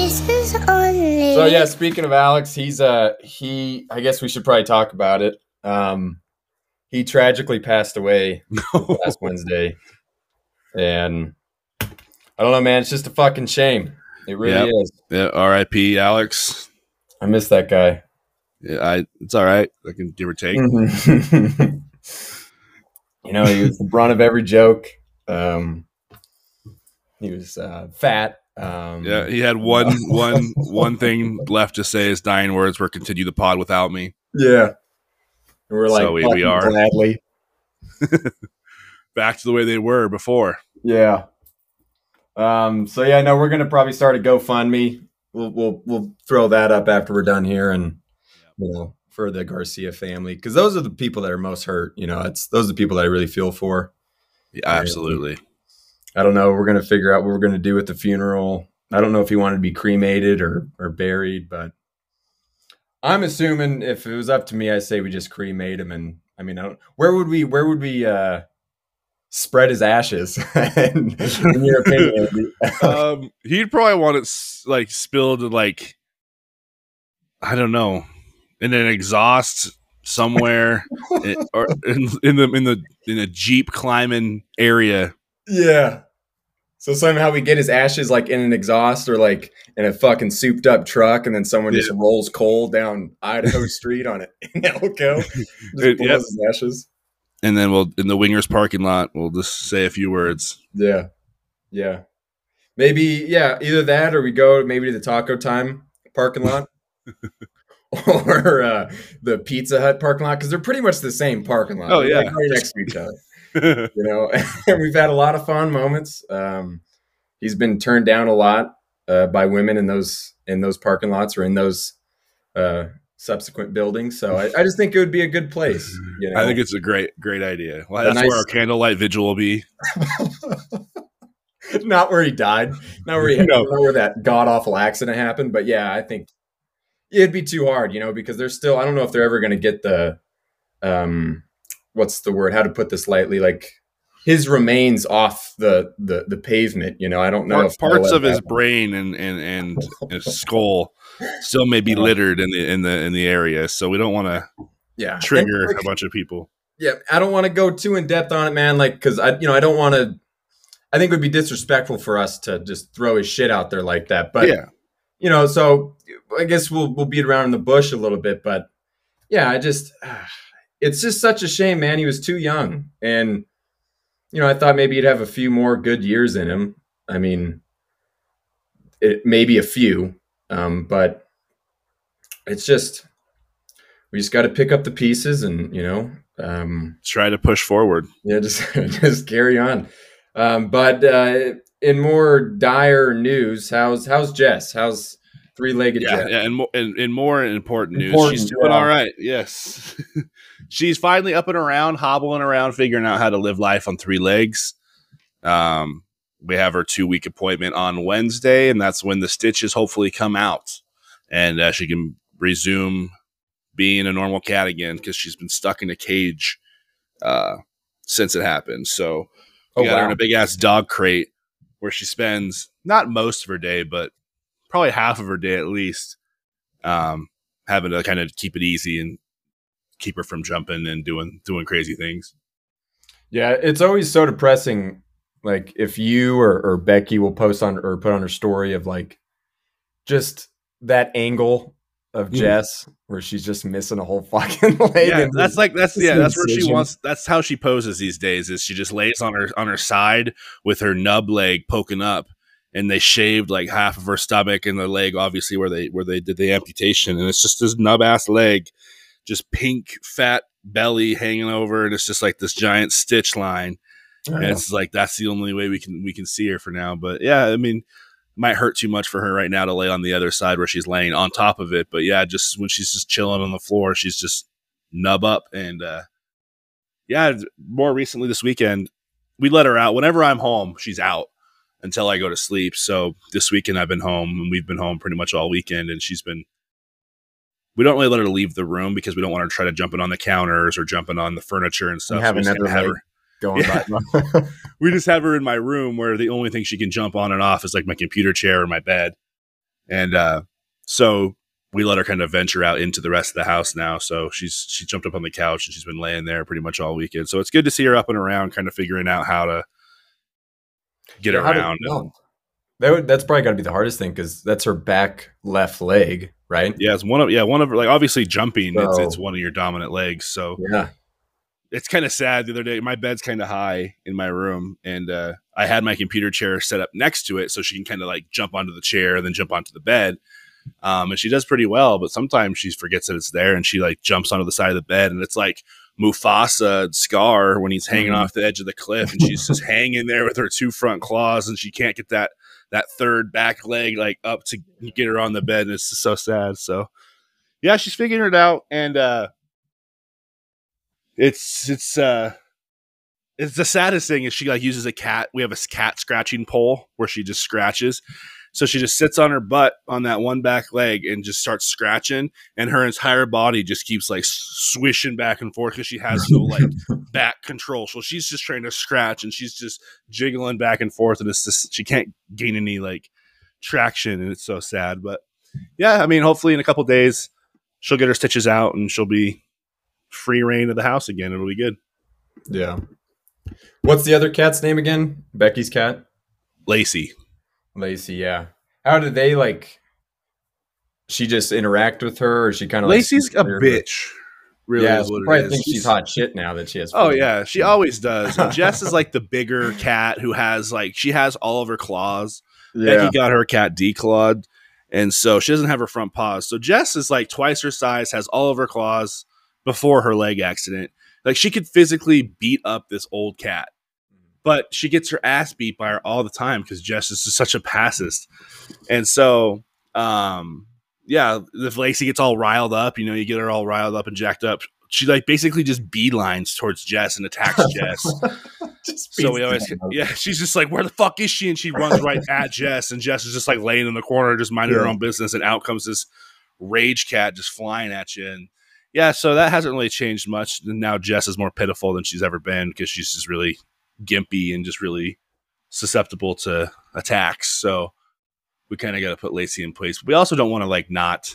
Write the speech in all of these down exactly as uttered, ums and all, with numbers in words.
Voices only. So yeah, speaking of Alex, he's uh he I guess we should probably talk about it. Um he tragically passed away last Wednesday. And I don't know, man, it's just a fucking shame. It really Yep. is. Yeah, R I P Alex. I miss that guy. Yeah, I it's all right. I can give or take. Mm-hmm. You know, he was the brunt of every joke. Um he was uh fat. Um, Yeah, he had one one one thing left to say. His dying words were "Continue the pod without me." Yeah, and we're like, so we, we are gladly back to the way they were before. Yeah. Um. So yeah, no, we're gonna probably start a GoFundMe. We'll we'll we'll throw that up after we're done here, and you know, for the Garcia family, because those are the people that are most hurt. You know, it's those are the people that I really feel for. Yeah, absolutely. And I don't know. We're gonna figure out what we're gonna do with the funeral. I don't know if he wanted to be cremated or or buried, but I'm assuming if it was up to me, I say we just cremate him. And I mean, I don't, where would we where would we uh, spread his ashes? in, in your opinion, um, he'd probably want it like spilled like I don't know in an exhaust somewhere, in, or in, in the in the in a Jeep climbing area. Yeah. So somehow we get his ashes like in an exhaust or like in a fucking souped up truck, and then someone yeah. just rolls coal down Idaho Street on it in Elko. Just it, yep. his ashes. And then we'll in the Wingers parking lot, we'll just say a few words. Yeah. Yeah. Maybe, yeah, either that or we go maybe to the Taco Time parking lot. Or uh, the Pizza Hut parking lot, because they're pretty much the same parking lot. Oh, they're yeah. like right next to each other. You know, and we've had a lot of fun moments. Um, he's been turned down a lot uh, by women in those in those parking lots or in those uh, subsequent buildings. So I, I just think it would be a good place. You know? I think it's a great, great idea. Well, that's nice, where our candlelight vigil will be. Not where he died. Not where he had, no. not where that god awful accident happened. But yeah, I think it'd be too hard, you know, because they're still. I don't know if they're ever going to get the. Um, what's the word? How to put this lightly? Like his remains off the the, the pavement. You know, I don't know Part, if parts of his happen. brain and and and his skull still may be littered in the in the in the area. So we don't want to yeah trigger like, a bunch of people. Yeah, I don't want to go too in depth on it, man. Like because I you know I don't want to. I think it would be disrespectful for us to just throw his shit out there like that. But yeah, you know, so I guess we'll we'll beat around in the bush a little bit. But yeah, I just. Uh, It's just such a shame, man. He was too young. And, you know, I thought maybe he'd have a few more good years in him. I mean, it maybe a few, um, but it's just, we just got to pick up the pieces and, you know, um, try to push forward. Yeah, just, just carry on. Um, but uh, in more dire news, how's, how's Jess? How's three-legged yeah, Jess? Yeah, and, more, and, and more important, important news, she's doing yeah. all right. Yes. She's finally up and around, hobbling around, figuring out how to live life on three legs. Um, we have her two-week appointment on Wednesday, and that's when the stitches hopefully come out, and uh, she can resume being a normal cat again because she's been stuck in a cage uh, since it happened. So we oh, got wow. her in a big-ass dog crate where she spends not most of her day, but probably half of her day at least, um, having to kind of keep it easy and keep her from jumping and doing doing crazy things. Yeah, it's always so depressing. Like if you or, or Becky will post on or put on her story of like just that angle of Jess mm. where she's just missing a whole fucking leg. Yeah, that's like that's yeah, that's where incision. she wants. That's how she poses these days. Is she just lays on her on her side with her nub leg poking up, and they shaved like half of her stomach and the leg, obviously where they where they did the amputation, and it's just this nub ass leg. Just pink fat belly hanging over, and it's just like this giant stitch line. Oh. And it's like that's the only way we can we can see her for now. But yeah, I mean, it might hurt too much for her right now to lay on the other side where she's laying on top of it. But yeah, just when she's just chilling on the floor, she's just nub up. And uh, yeah, more recently this weekend, we let her out. Whenever I'm home, she's out until I go to sleep. So this weekend I've been home, and we've been home pretty much all weekend, and she's been. We don't really let her leave the room because we don't want her to try to jumping on the counters or jumping on the furniture and stuff. You have so another have leg her going yeah. by. We just have her in my room where the only thing she can jump on and off is like my computer chair or my bed. And uh, so we let her kind of venture out into the rest of the house now. So she's she jumped up on the couch and she's been laying there pretty much all weekend. So it's good to see her up and around, kind of figuring out how to get Yeah, how to around. jump. That would, that's probably got to be the hardest thing because that's her back left leg, right? Yeah, it's one of yeah one of like obviously jumping. So, it's it's one of your dominant legs. So yeah, it's kind of sad. The other day, my bed's kind of high in my room, and uh, I had my computer chair set up next to it so she can kind of like jump onto the chair and then jump onto the bed. Um, and she does pretty well, but sometimes she forgets that it's there and she like jumps onto the side of the bed, and it's like Mufasa Scar when he's hanging Mhm. off the edge of the cliff, and she's just hanging there with her two front claws, and she can't get that that third back leg like up to get her on the bed, and it's just so sad. So yeah, she's figuring it out, and uh, it's it's uh, it's the saddest thing is she like uses a cat. We have a cat scratching pole where she just scratches. So she just sits on her butt on that one back leg and just starts scratching, and her entire body just keeps like swishing back and forth because she has no like back control. So she's just trying to scratch and she's just jiggling back and forth, and it's just she can't gain any like traction, and it's so sad. But yeah, I mean, hopefully in a couple days she'll get her stitches out and she'll be free reign of the house again. It'll be good. Yeah. What's the other cat's name again? Becky's cat? Lacey. Lacey, yeah. How did they like? She just interact with her, or she kind of Lacey's like, a bitch. Really, yeah, is what probably it is. think she's hot shit now that she has. Oh food. yeah, she always does. And Jess is like the bigger cat who has like she has all of her claws. Yeah. Becky got her cat declawed, and so she doesn't have her front paws. So Jess is like twice her size, has all of her claws before her leg accident. Like she could physically beat up this old cat, but she gets her ass beat by her all the time because Jess is just such a pacifist. And so, um, yeah, if Lacey gets all riled up, you know, you get her all riled up and jacked up. She like basically just beelines towards Jess and attacks Jess. So we always, yeah, she's just like, where the fuck is she? And she runs right at Jess, and Jess is just like laying in the corner, just minding Yeah. her own business. And out comes this rage cat just flying at you. And yeah, so that hasn't really changed much. And now Jess is more pitiful than she's ever been because she's just really gimpy and just really susceptible to attacks. So we kind of got to put Lacey in place. We also don't want to like not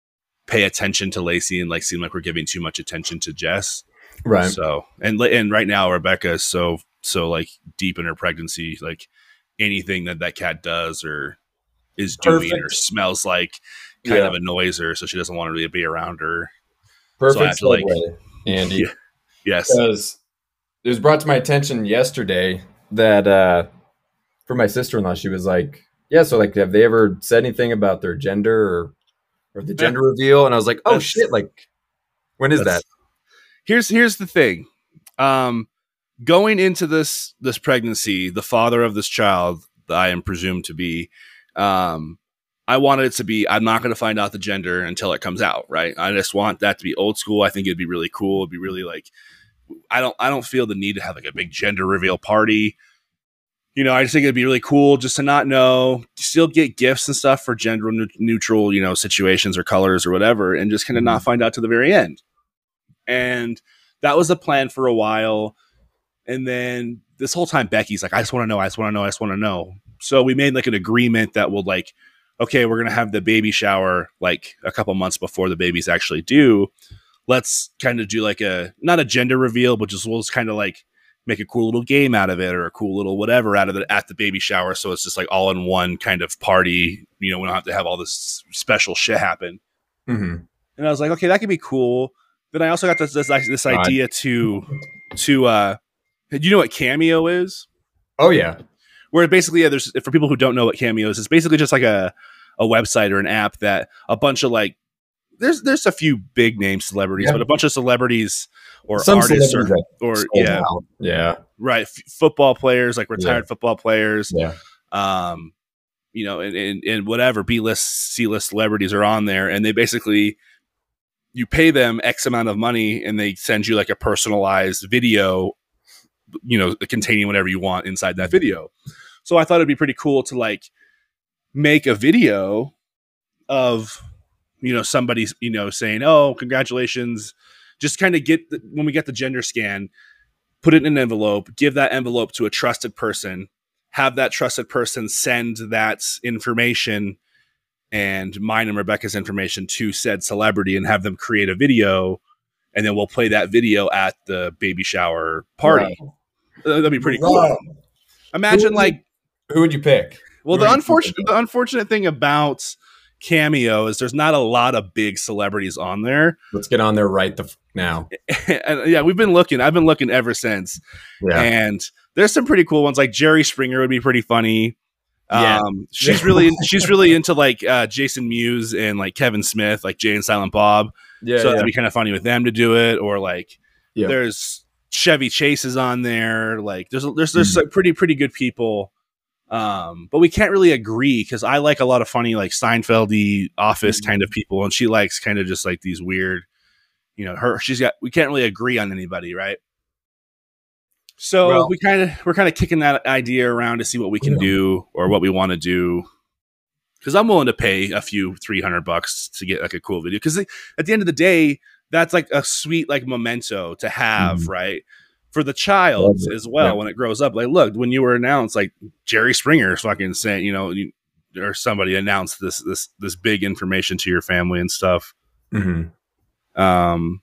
pay attention to Lacey and like seem like we're giving too much attention to Jess. Right. So and and right now Rebecca is so so like deep in her pregnancy, like anything that that cat does or is doing Perfect. or smells like kind Yeah. of annoys her, so she doesn't want to really be around her. Perfect So I have to, segue, Andy. Yeah. Yes. Because it was brought to my attention yesterday that uh, for my sister-in-law, she was like, "Yeah, so like, have they ever said anything about their gender or or the gender reveal?" And I was like, "Oh That's- shit! Like, when is that?" That's- Here's here's the thing. Um, going into this this pregnancy, the father of this child that I am presumed to be, um, I wanted it to be, I'm not going to find out the gender until it comes out, right? I just want that to be old school. I think it'd be really cool. It'd be really like, I don't, I don't feel the need to have like a big gender reveal party. You know, I just think it'd be really cool just to not know, still get gifts and stuff for gender neutral, you know, situations or colors or whatever, and just kind of not find out to the very end. And that was the plan for a while. And then this whole time, Becky's like, I just want to know, I just want to know, I just want to know. So we made like an agreement that will like, okay, we're going to have the baby shower like a couple months before the baby's actually due. Let's kind of do like a, not a gender reveal, but just we'll just kind of like make a cool little game out of it or a cool little whatever out of it at the baby shower. So it's just like all in one kind of party. You know, we don't have to have all this special shit happen. Mm-hmm. And I was like, okay, that could be cool. Then I also got this this, this idea to to uh, do you know what Cameo is? Oh yeah, where basically, yeah, there's for people who don't know what Cameo is, it's basically just like a a website or an app that a bunch of like there's there's a few big name celebrities, Yeah. but a bunch of celebrities or Some artists or, celebrities or Sold yeah, out. yeah, right, F- football players like retired Yeah. football players, yeah. um, you know, and, and and whatever B list, C list celebrities are on there, and they basically you pay them X amount of money, and they send you like a personalized video, you know, containing whatever you want inside that video. So I thought it'd be pretty cool to like make a video of, you know, somebody's, you know, saying, "Oh, congratulations." Just kind of get the, when we get the gender scan, put it in an envelope, give that envelope to a trusted person, have that trusted person send that information and mine and Rebecca's information to said celebrity and have them create a video, and then we'll play that video at the baby shower party. Wow. That'd be pretty wow. cool. Imagine, who like, you, who would you pick? Well, who the unfortunate the unfortunate thing about Cameo is there's not a lot of big celebrities on there. Let's get on there right the f- now. And yeah, we've been looking. I've been looking ever since. Yeah. And there's some pretty cool ones. Like Jerry Springer would be pretty funny. Yeah. Um, she's really she's really into like uh, Jason Mewes and like Kevin Smith, like Jay and Silent Bob. Yeah. So yeah. That'd be kind of funny with them to do it. Or like yeah. there's Chevy Chase is on there. Like there's there's there's mm-hmm. like pretty pretty good people. Um, but we can't really agree because I like a lot of funny like Seinfeld-y Office mm-hmm. kind of people, and she likes kind of just like these weird, you know, her she's got we can't really agree on anybody, right? So well, we kind of we're kind of kicking that idea around to see what we can yeah. do or what we want to do. Because I'm willing to pay a few three hundred bucks to get like a cool video. Because at the end of the day, that's like a sweet like memento to have, mm-hmm. right? For the child as well yeah. when it grows up. Like, look, when you were announced, like Jerry Springer is fucking saying, you know, you, or somebody announced this this this big information to your family and stuff. Mm-hmm. Um.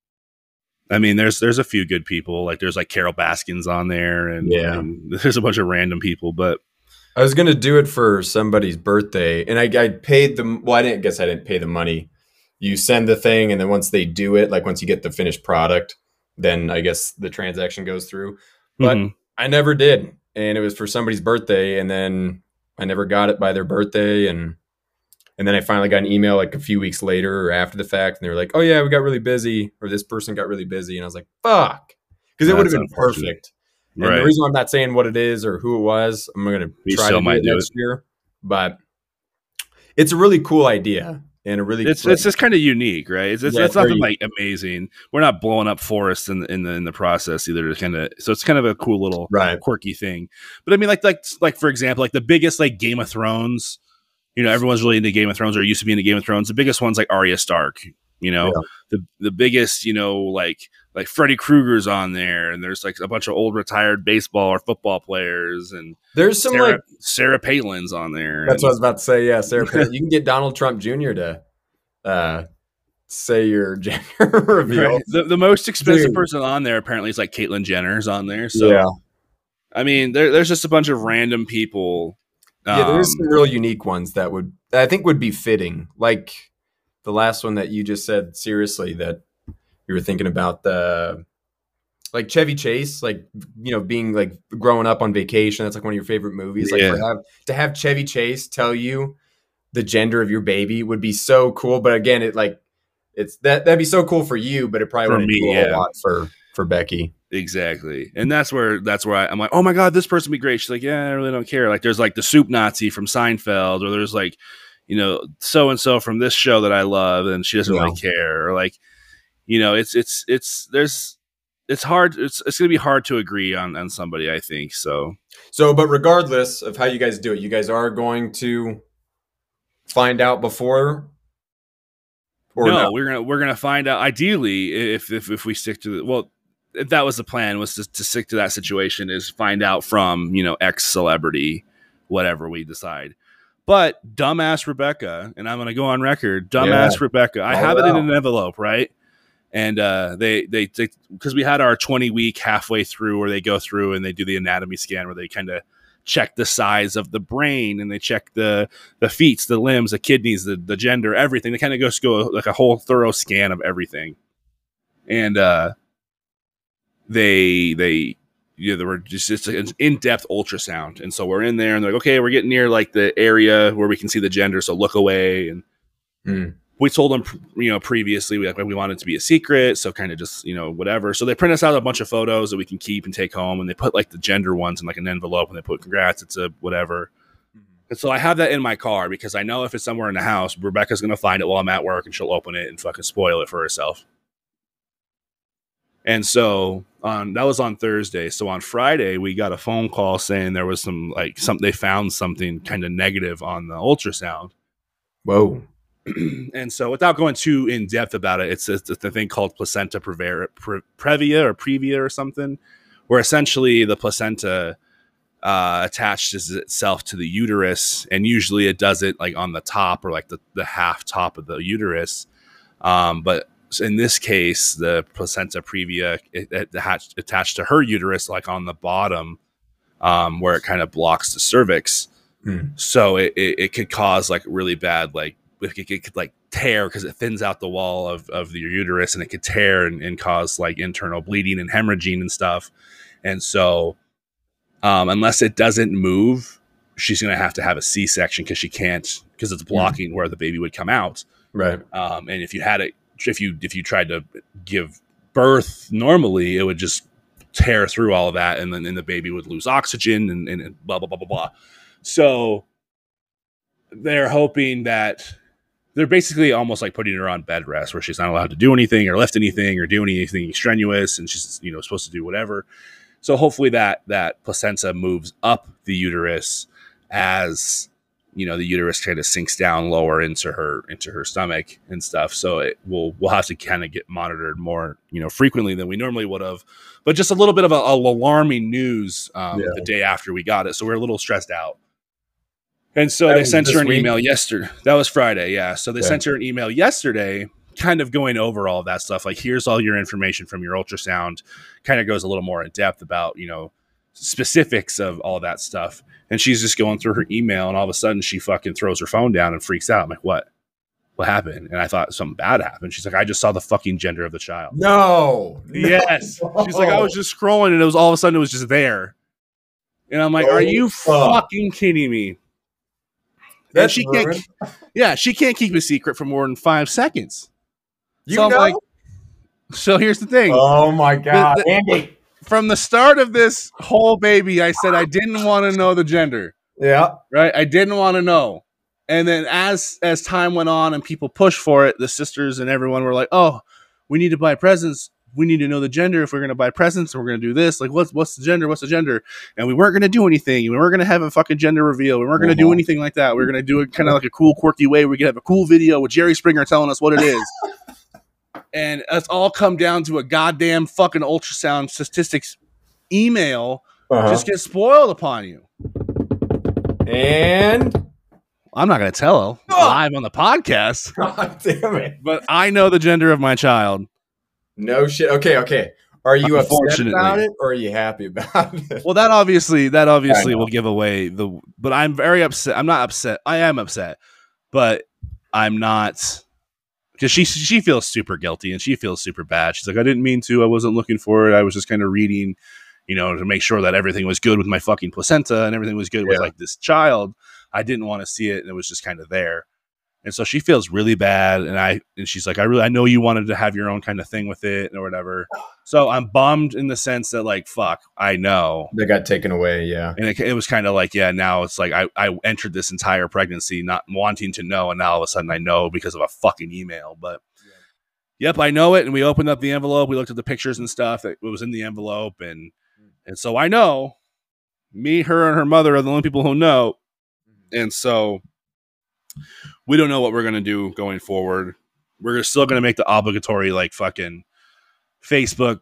I mean, there's there's a few good people. Like there's like Carol Baskins on there, and, yeah. and there's a bunch of random people. But I was gonna do it for somebody's birthday, and I, I paid them. Well, I didn't guess I didn't pay the money. You send the thing, and then once they do it, like once you get the finished product, then I guess the transaction goes through. But mm-hmm. I never did, and it was for somebody's birthday, and then I never got it by their birthday, and. And then I finally got an email like a few weeks later or after the fact, and they were like, "Oh yeah, we got really busy," or "This person got really busy," and I was like, "Fuck," because it would have been perfect. And right. the reason I'm not saying what it is or who it was, I'm going to try to do it next do it. year. But it's a really cool idea and a really it's cool it's just kind of unique, right? It's it's, yeah, it's nothing like amazing. We're not blowing up forests in the in the in the process either. Kind of so it's kind of a cool little right. quirky thing. But I mean, like like like for example, like the biggest like Game of Thrones. You know, everyone's really into Game of Thrones or used to be into Game of Thrones. The biggest one's like Arya Stark, you know, yeah. the the biggest, you know, like like Freddy Krueger's on there. And there's like a bunch of old retired baseball or football players. And there's some Sarah, like Sarah Palin's on there. That's and, what I was about to say. Yeah, Sarah Palin. You can get Donald Trump Junior to uh, say your gender reveal. Right. The, the most expensive Dude. person on there apparently is like Caitlyn Jenner's on there. So, yeah. I mean, there, there's just a bunch of random people. Yeah, there's some real unique ones that would I think would be fitting. Like the last one that you just said, seriously, that you were thinking about the like Chevy Chase, like you know, being like growing up on vacation. That's like one of your favorite movies. Like yeah. to have to have Chevy Chase tell you the gender of your baby would be so cool. But again, it like it's that that'd be so cool for you, but it probably for wouldn't be cool yeah. a lot for for Becky. Exactly. And that's where that's where I, I'm like, oh my God, this person would be great. She's like, yeah, I really don't care. Like there's like the soup Nazi from Seinfeld, or there's like, you know, so and so from this show that I love, and she doesn't yeah. really care. Or like, you know, it's it's it's there's it's hard. It's it's gonna be hard to agree on on somebody, I think. So so, but regardless of how you guys do it, you guys are going to find out before. Or no, not? we're gonna we're gonna find out. Ideally, if if if we stick to the well. If that was the plan, was to, to stick to that situation, is find out from, you know, X celebrity, whatever we decide. But dumbass Rebecca, and I'm going to go on record, dumbass yeah. Rebecca, I oh, have wow. it in an envelope, right? And uh, they, they, they, because we had our twenty week halfway through where they go through and they do the anatomy scan where they kind of check the size of the brain and they check the, the feet, the limbs, the kidneys, the, the gender, everything. They kind of go, go like a whole thorough scan of everything. And, uh, They, they, you know, they were just, it's an in-depth ultrasound. And so we're in there and they're like, okay, we're getting near like the area where we can see the gender. So look away. And mm. we told them, you know, previously we, like, we wanted it to be a secret. So kind of just, you know, whatever. So they print us out a bunch of photos that we can keep and take home. And they put like the gender ones in like an envelope and they put congrats. It's a whatever. Mm-hmm. And so I have that in my car because I know if it's somewhere in the house, Rebecca's going to find it while I'm at work and she'll open it and fucking spoil it for herself. And so on that was on Thursday. So on Friday, we got a phone call saying there was some like some they found something kind of negative on the ultrasound. Whoa. And so without going too in depth about it, it's, it's a thing called placenta previa, pre, previa or previa or something, where essentially the placenta uh, attaches itself to the uterus, and usually it does it like on the top or like the, the half top of the uterus. Um, but in this case, the placenta previa it, it attached, attached to her uterus, like on the bottom, um, where it kind of blocks the cervix. Mm. So it, it, it could cause like really bad, like it could, it could like tear because it thins out the wall of, of your uterus, and it could tear and, and cause like internal bleeding and hemorrhaging and stuff. And so Um, unless it doesn't move, she's going to have to have a C-section because she can't, because it's blocking mm. where the baby would come out. Right. Um, and if you had it, if you, if you tried to give birth normally, it would just tear through all of that. And then and the baby would lose oxygen and, and, and blah, blah, blah, blah, blah. So they're hoping that they're basically almost like putting her on bed rest where she's not allowed to do anything or lift anything or do anything strenuous. And she's, you know, supposed to do whatever. So hopefully that that placenta moves up the uterus as, you know, the uterus kind of sinks down lower into her into her stomach and stuff. So it will we'll have to kind of get monitored more, you know, frequently than we normally would have. But just a little bit of a, a alarming news um, yeah. the day after we got it, so we're a little stressed out. And so that they sent her an week? email yesterday. That was Friday, yeah. So they yeah. sent her an email yesterday, kind of going over all of that stuff. Like, here's all your information from your ultrasound. Kind of goes a little more in depth about, you know, specifics of all that stuff. And she's just going through her email, and all of a sudden she fucking throws her phone down and freaks out. I'm like, what? What happened? And I thought something bad happened. She's like, I just saw the fucking gender of the child. No. Yes. No. She's like, I was just scrolling, and it was all of a sudden it was just there. And I'm like, oh, are you fuck. fucking kidding me? That she can't. Yeah, she can't keep a secret for more than five seconds. You so know. Like, so here's the thing. Oh my god, the, the, Andy! From the start of this whole baby, I said I didn't want to know the gender. Yeah, right. I didn't want to know. And then as as time went on and people pushed for it, the sisters and everyone were like, "Oh, we need to buy presents. We need to know the gender if we're going to buy presents. We're going to do this. Like, what's what's the gender? What's the gender?" And we weren't going to do anything. We weren't going to have a fucking gender reveal. We weren't going to do anything like that. We were going to do it kind of like a cool, quirky way. We could have a cool video with Jerry Springer telling us what it is. And it's all come down to a goddamn fucking ultrasound statistics email uh-huh. just get spoiled upon you. And I'm not going to tell her oh. live on the podcast. God damn it. But I know the gender of my child. No shit. Okay, okay. Are you upset about it, or are you happy about it? Well, that obviously that obviously will give away the. But I'm very upset. I'm not upset. I am upset, but I'm not, because she she feels super guilty and she feels super bad. She's like, I didn't mean to. I wasn't looking for it. I was just kind of reading, you know, to make sure that everything was good with my fucking placenta and everything was good yeah. with like this child. I didn't want to see it, and it was just kind of there. And so she feels really bad, and I and she's like, I really I know you wanted to have your own kind of thing with it or whatever. So I'm bummed in the sense that, like, fuck, I know they got taken away, yeah. And it, it was kind of like, yeah, now it's like I, I entered this entire pregnancy not wanting to know, and now all of a sudden I know because of a fucking email. But yeah. Yep, I know it. And we opened up the envelope, we looked at the pictures and stuff that was in the envelope, and and so I know me, her, and her mother are the only people who know, and so. We don't know what we're going to do going forward. We're still going to make the obligatory, like, fucking Facebook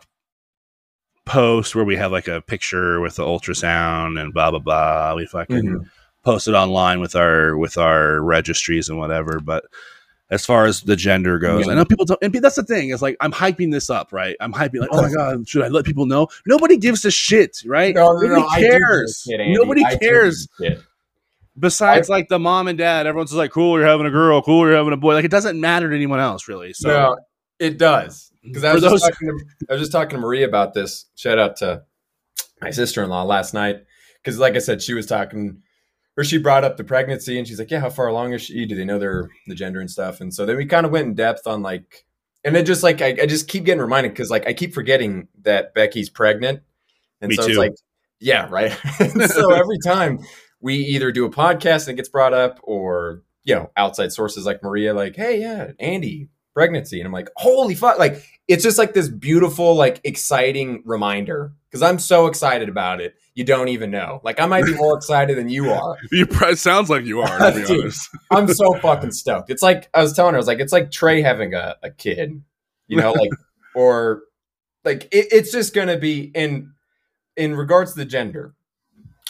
post where we have, like, a picture with the ultrasound and blah, blah, blah. We fucking mm-hmm. post it online with our with our registries and whatever. But as far as the gender goes, yeah. I know people don't. And that's the thing. Is like, I'm hyping this up, right? I'm hyping, like, oh, my God, should I let people know? Nobody gives a shit, right? No, no, Nobody no, cares. Shit, Nobody I cares. Besides, I, like, the mom and dad, everyone's just like, cool, you're having a girl, cool, you're having a boy. Like, it doesn't matter to anyone else, really. So no, it does. Because I, was just talking to, I was just talking to Maria about this. Shout out to my sister-in-law last night. Because, like I said, she was talking, or she brought up the pregnancy, and she's like, yeah, how far along is she? Do they know their the gender and stuff? And so then we kind of went in depth on, like, and it just, like, I, I just keep getting reminded, because, like, I keep forgetting that Becky's pregnant. And Me so too. It's like, yeah, right? So every time we either do a podcast and it gets brought up, or, you know, outside sources like Maria, like, hey, yeah, Andy, pregnancy. And I'm like, holy fuck. Like, it's just like this beautiful, like, exciting reminder, because I'm so excited about it. You don't even know. Like, I might be more excited than you are. You It sounds like you are, to be Dude, honest. I'm so fucking stoked. It's like, I was telling her, I was like, it's like Trey having a, a kid, you know, like, or like, it, it's just going to be in, in regards to the gender.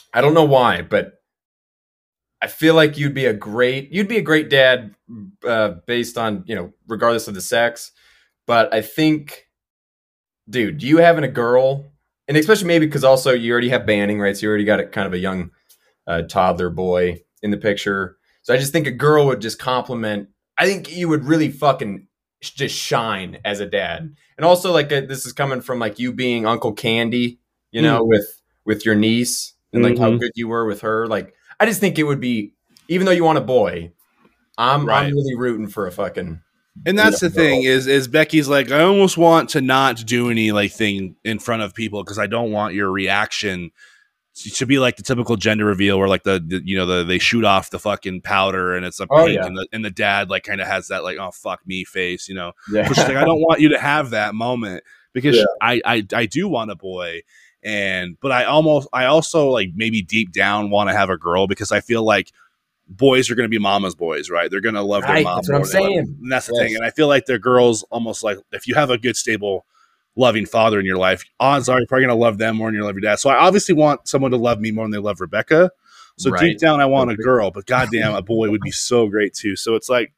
I don't know why, but I feel like you'd be a great you'd be a great dad uh, based on, you know, regardless of the sex. But I think, dude, you having a girl, and especially maybe because also you already have Banning, right? So you already got a kind of a young uh, toddler boy in the picture. So I just think a girl would just complement. I think you would really fucking just shine as a dad. And also, like, uh, this is coming from like you being Uncle Candy, you know, Mm. with with your niece and like how Mhm. good you were with her. Like, I just think it would be, even though you want a boy, I'm I'm Right. really rooting for a fucking. And a that's the young girl. thing is is Becky's like, I almost want to not do any like thing in front of people because I don't want your reaction to be like the typical gender reveal where like the, the you know the they shoot off the fucking powder and it's a Oh pink yeah, and the and the dad like kind of has that like, oh fuck me face, you know. yeah, So she's like, I don't want you to have that moment yeah. because I I I do want a boy, and but I almost I also like maybe deep down want to have a girl because I feel like boys are going to be mama's boys, right? They're going to love their Right, mom that's what I'm more than they love, saying. and that's the thing. Yes. And I feel like the girls almost like if you have a good stable loving father in your life, odds are you're probably going to love them more than you love your dad. So I obviously want someone to love me more than they love Rebecca. So Right. deep down, I want a girl, but goddamn, a boy would be so great too. So it's like,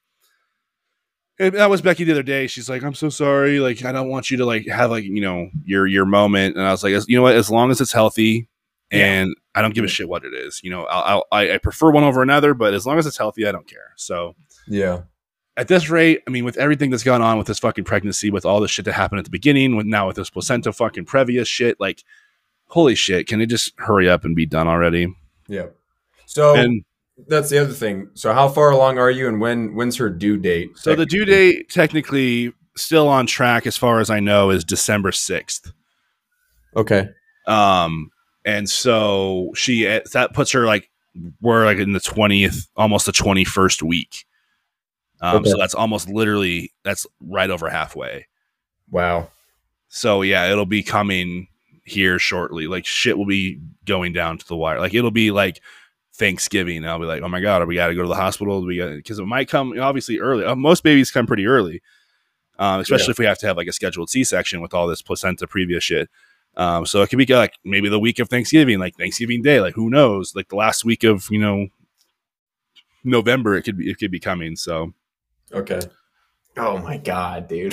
and that was Becky the other day. She's like, I'm so sorry. Like, I don't want you to like have like, you know, your, your moment. And I was like, you know what, as long as it's healthy and I don't give a shit what it is, you know, I'll, I'll, I prefer one over another, but as long as it's healthy, I don't care. So Yeah. at this rate, I mean, with everything that's gone on with this fucking pregnancy, with all the shit that happened at the beginning, with now with this placenta fucking Previa shit, like, holy shit, can it just hurry up and be done already? Yeah. So And that's the other thing. So how far along are you, and when when's her due date? so the due date, technically, still on track as far as I know, is December sixth. Okay. Um, and so she that puts her like we're like in the twentieth, almost the twenty-first week. Um, Okay. so that's almost literally that's right over halfway. Wow. So yeah, it'll be coming here shortly. Like shit will be going down to the wire. Like it'll be like Thanksgiving. And I'll be like, oh my god, we got to go to the hospital. We got because it might come obviously early. Uh, most babies come pretty early, um, especially Yeah. if we have to have like a scheduled C-section with all this placenta previous shit. Um, so it could be like maybe the week of Thanksgiving, like Thanksgiving Day, like who knows? Like the last week of you know November, it could be it could be coming. So Okay. Oh my god, dude.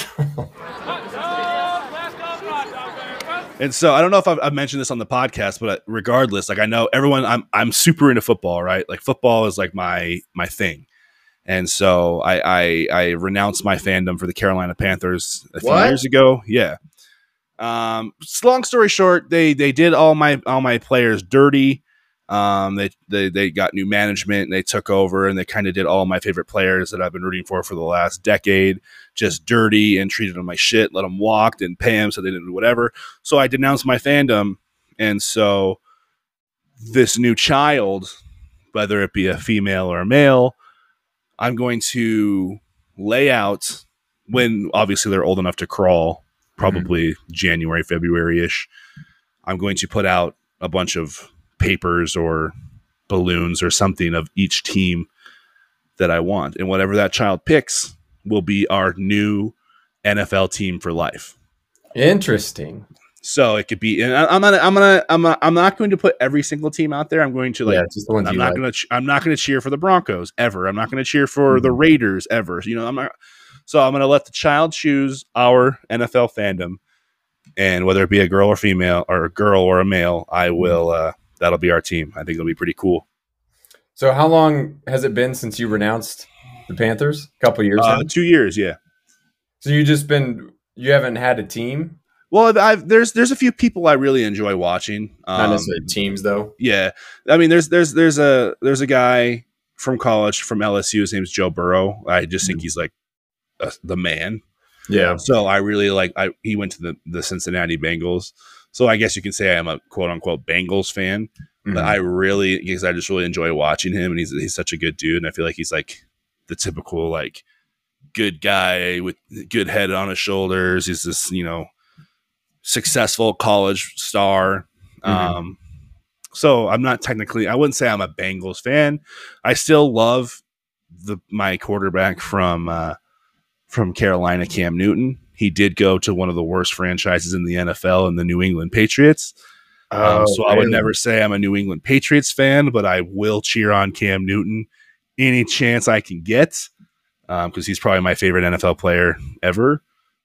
And so I don't know if I've, I've mentioned this on the podcast, but regardless, like I know everyone, I'm I'm super into football, right? Like football is like my my thing, and so I I, I renounced my fandom for the Carolina Panthers a few What? years ago. Yeah. Um. Long story short, they they did all my all my players dirty. Um. They they they got new management. And they took over, and they kind of did all my favorite players that I've been rooting for for the last decade just dirty and treated them like shit, let them walk, didn't pay them, so they didn't do whatever. So I denounced my fandom. And so this new child, whether it be a female or a male, I'm going to lay out when obviously they're old enough to crawl, probably mm-hmm. January, February-ish. I'm going to put out a bunch of papers or balloons or something of each team that I want. And whatever that child picks will be our new N F L team for life. Interesting. So it could be, and I'm gonna, I'm gonna, I'm, gonna, I'm not going to put every single team out there. I'm going to like, yeah, just the ones I'm you not like. gonna, I'm not gonna cheer for the Broncos ever. I'm not gonna cheer for mm-hmm. the Raiders ever. You know, I'm not. So I'm gonna let the child choose our N F L fandom, and whether it be a girl or female, or a girl or a male, I will. Uh, that'll be our team. I think it'll be pretty cool. So how long has it been since you renounced the Panthers? A couple years uh, now? Two years, yeah. So you just been you haven't had a team? Well, I've, there's there's a few people I really enjoy watching. Um, Not necessarily teams, though. Yeah, I mean, there's there's there's a there's a guy from college from L S U. His name's Joe Burrow. I just think he's like a, the man. Yeah. So I really like. I he went to the the Cincinnati Bengals. So I guess you can say I'm a quote unquote Bengals fan. Mm-hmm. But I really because I just really enjoy watching him, and he's he's such a good dude, and I feel like he's like the typical like good guy with good head on his shoulders. He's this you know successful college star. Mm-hmm. Um, so I'm not technically. I wouldn't say I'm a Bengals fan. I still love the my quarterback from uh, from Carolina, Cam Newton. He did go to one of the worst franchises in the N F L in the New England Patriots. Um, Oh, so I would really? never say I'm a New England Patriots fan, but I will cheer on Cam Newton any chance I can get because um, he's probably my favorite N F L player ever.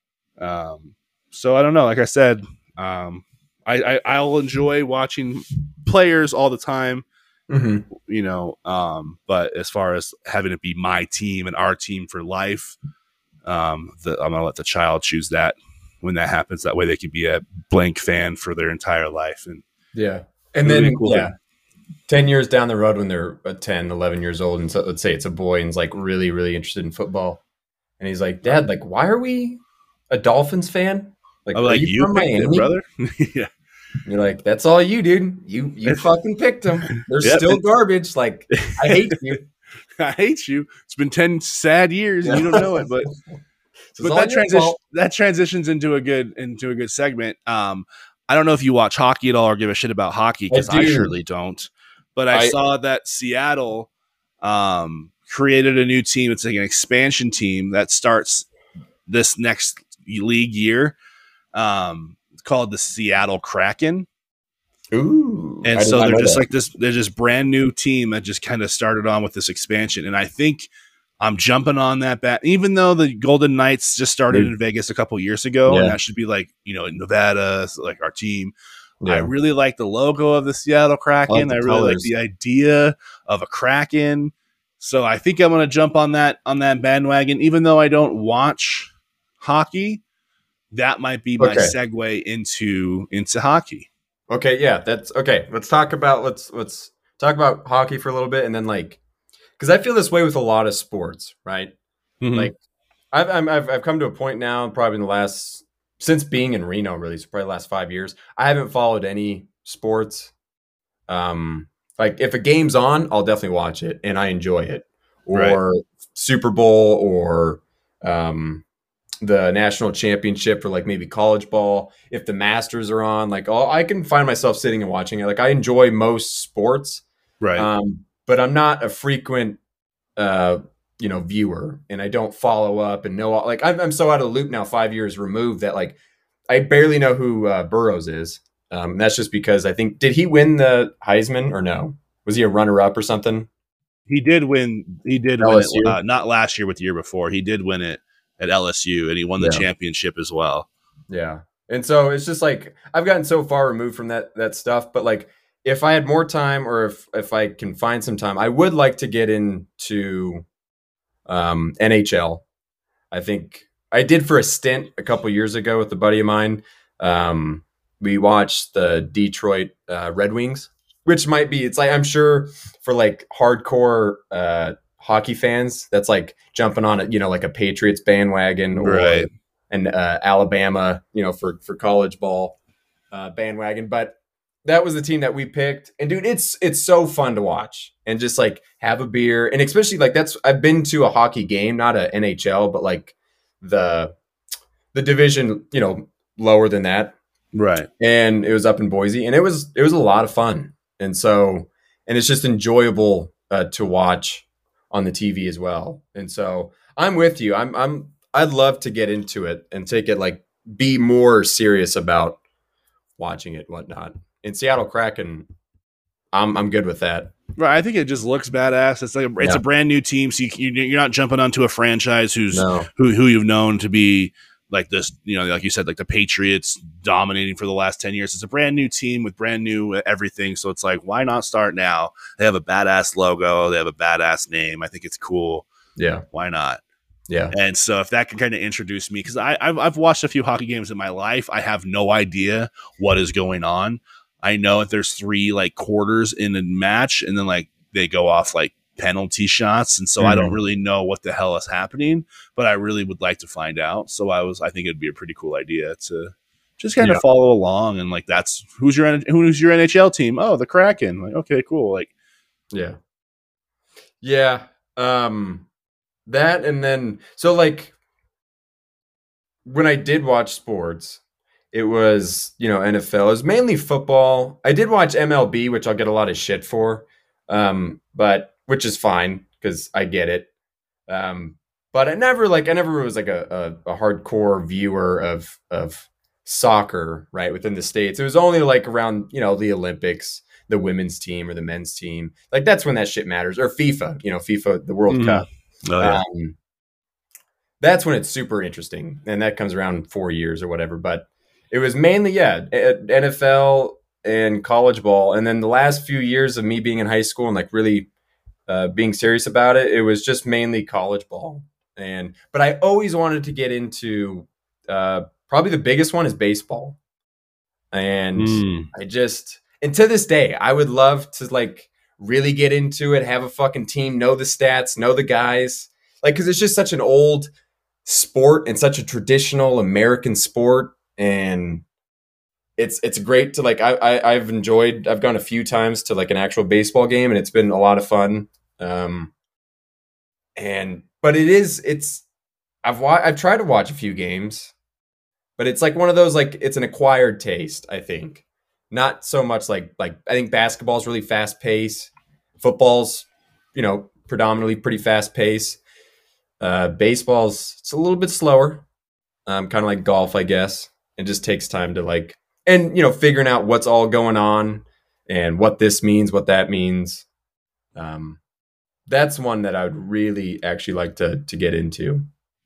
Um, so I don't know. Like I said, um, I, I I'll enjoy watching players all the time, Mm-hmm. you know. Um, but as far as having it be my team and our team for life, um, the, I'm gonna let the child choose that when that happens. That way, they can be a blank fan for their entire life, and Yeah. And it'll be a then, cool yeah, thing. ten years down the road when they're uh, ten, eleven years old, and so let's say it's a boy and is like really, really interested in football. And he's like, Dad, like, why are we a Dolphins fan? I'm Like, are like, you you from picked it, Miami? brother. Yeah. You're like, that's all you, dude. You you fucking picked them. They're Yep. still garbage. Like, I hate you. I hate you. It's been ten sad years and you don't know it, but This is but all that your transition fault. that transitions into a good into a good segment. Um, I don't know if you watch hockey at all or give a shit about hockey I because I do. surely don't. But I I saw that Seattle um, created a new team. It's like an expansion team that starts this next league year. Um, it's called the Seattle Kraken. ooh, And I did so not they're know just that. like this, they're just brand new team that just kind of started on with this expansion. And I think I'm jumping on that bat, even though the Golden Knights just started They- in Vegas a couple years ago, and yeah, that should be like, you know, in Nevada, so like our team. I yeah. really like the logo of the Seattle I like Kraken. the I really like colors. the idea of a Kraken. So I think I'm going to jump on that on that bandwagon, even though I don't watch hockey. That might be my Okay. segue into into hockey. Okay, yeah, that's okay. Let's talk about let's let's talk about hockey for a little bit, and then like, because I feel this way with a lot of sports, right? Mm-hmm. Like, I've I'm, I've I've come to a point now, probably in the last since being in Reno, really, so probably the last five years, I haven't followed any sports. Um, like if a game's on, I'll definitely watch it, and I enjoy it, Right. or Super Bowl, or um, the national championship, or like maybe college ball. If the Masters are on, like all, I can find myself sitting and watching it. Like I enjoy most sports, Right. um, but I'm not a frequent, uh, you know, viewer, and I don't follow up and know. Like I'm, I'm so out of the loop now, five years removed, that like I barely know who uh, Burrows is. Um, that's just because I think did he win the Heisman or no? Was he a runner up or something? He did win. He did win it. L S U. Uh, not last year, but the year before. He did win it at L S U, and he won the Yeah. championship as well. Yeah. And so it's just like I've gotten so far removed from that that stuff, but like if I had more time, or if if I can find some time, I would like to get into um N H L. I think I did for a stint a couple years ago with a buddy of mine. Um we watched the Detroit uh, Red Wings, which might be it's like I'm sure for like hardcore uh hockey fans that's like jumping on it, you know, like a Patriots bandwagon, or Right. and uh, Alabama, you know, for for college ball uh, bandwagon. But that was the team that we picked, and dude, it's it's so fun to watch and just like have a beer, and especially like that's I've been to a hockey game, not a N H L, but like the the division, you know, lower than that, Right. and it was up in Boise, and it was it was a lot of fun, and so and it's just enjoyable uh, to watch on the T V as well, and so I'm with you. I'm I'm I'd love to get into it and take it like be more serious about watching it, and whatnot. In Seattle Kraken, I'm I'm good with that. Right. I think it just looks badass. It's like a, it's Yeah. a brand new team, so you, you're not jumping onto a franchise who's No, who who you've known to be like this. You know, like you said, like the Patriots dominating for the last ten years. It's a brand new team with brand new everything. So it's like, why not start now? They have a badass logo. They have a badass name. I think it's cool. yeah, Why not? yeah, And so if that can kind of introduce me, because I've, I've watched a few hockey games in my life, I have no idea what is going on. I know that there's three like quarters in a match, and then like they go off like penalty shots, and so I don't Mhm. really know what the hell is happening, but I really would like to find out. So I was, I think it'd be a pretty cool idea to just kind Yeah. of follow along, and like that's who's your who's your N H L team? Oh, the Kraken. Like okay, cool. Like yeah, yeah. Um, that and then so like when I did watch sports, it was, you know, N F L. It was mainly football. I did watch M L B, which I'll get a lot of shit for, um, but which is fine because I get it. Um, but I never like I never was like a, a, a hardcore viewer of of soccer, right, within the States. It was only like around, you know, the Olympics, the women's team or the men's team. Like that's when that shit matters. Or FIFA, you know, FIFA, the World Mhm. Cup. Oh, yeah. Um, that's when it's super interesting. And that comes around in four years or whatever. But it was mainly, yeah, N F L and college ball. And then the last few years of me being in high school and like really uh, being serious about it, it was just mainly college ball. And but I always wanted to get into uh, probably the biggest one is baseball. And Mm. I just and to this day, I would love to like really get into it, have a fucking team, know the stats, know the guys, like because it's just such an old sport and such a traditional American sport, and it's it's great to like I, I I've enjoyed I've gone a few times to like an actual baseball game and it's been a lot of fun. Um, and but it is it's I've wa- I've tried to watch a few games, but it's like one of those like it's an acquired taste, I think. Not so much like like I think basketball's really fast paced. Football's, you know, predominantly pretty fast paced. Uh, baseball's it's a little bit slower. Um, kind of like golf, I guess. It just takes time to like and you know figuring out what's all going on and what this means, what that means. Um, that's one that I would really actually like to to get into.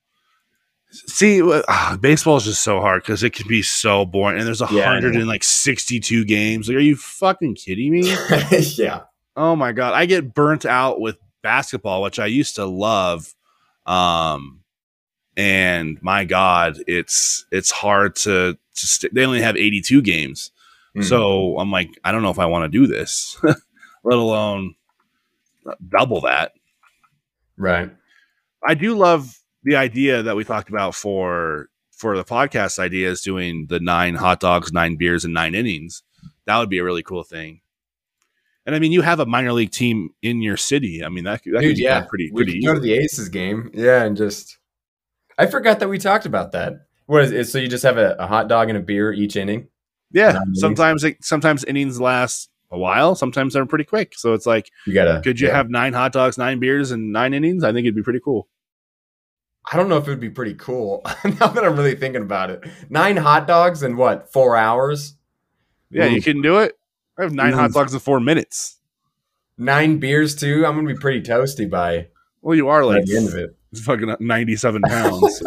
See, uh, baseball is just so hard because it can be so boring, and there's a Yeah, I hundred know. and like sixty-two games. Like, are you fucking kidding me? Yeah. Oh my god, I get burnt out with basketball, which I used to love. Um, and my god, it's it's hard to to st- they only have eighty-two games, Mm. so I'm like, I don't know if I want to do this, let alone double that. Right. I do love the idea that we talked about for for the podcast ideas, doing the nine hot dogs, nine beers, and nine innings. That would be a really cool thing. And I mean, you have a minor league team in your city. I mean, that, that could Dude, be yeah. done pretty We pretty could go to easily. the Aces game. Yeah, and just I forgot that we talked about that. What is it? So you just have a, a hot dog and a beer each inning? Yeah, Nine innings? sometimes it, sometimes innings last a while. Sometimes they're pretty quick. So it's like, You gotta could you yeah. have nine hot dogs, nine beers, and nine innings? I think it'd be pretty cool. I don't know if it would be pretty cool now that I'm really thinking about it. Nine hot dogs in what, four hours? Yeah, Ooh. you can do it. I have nine Ooh. hot dogs in four minutes. Nine beers too? I'm gonna be pretty toasty by, Well, you are by like the end of it. fucking ninety-seven pounds.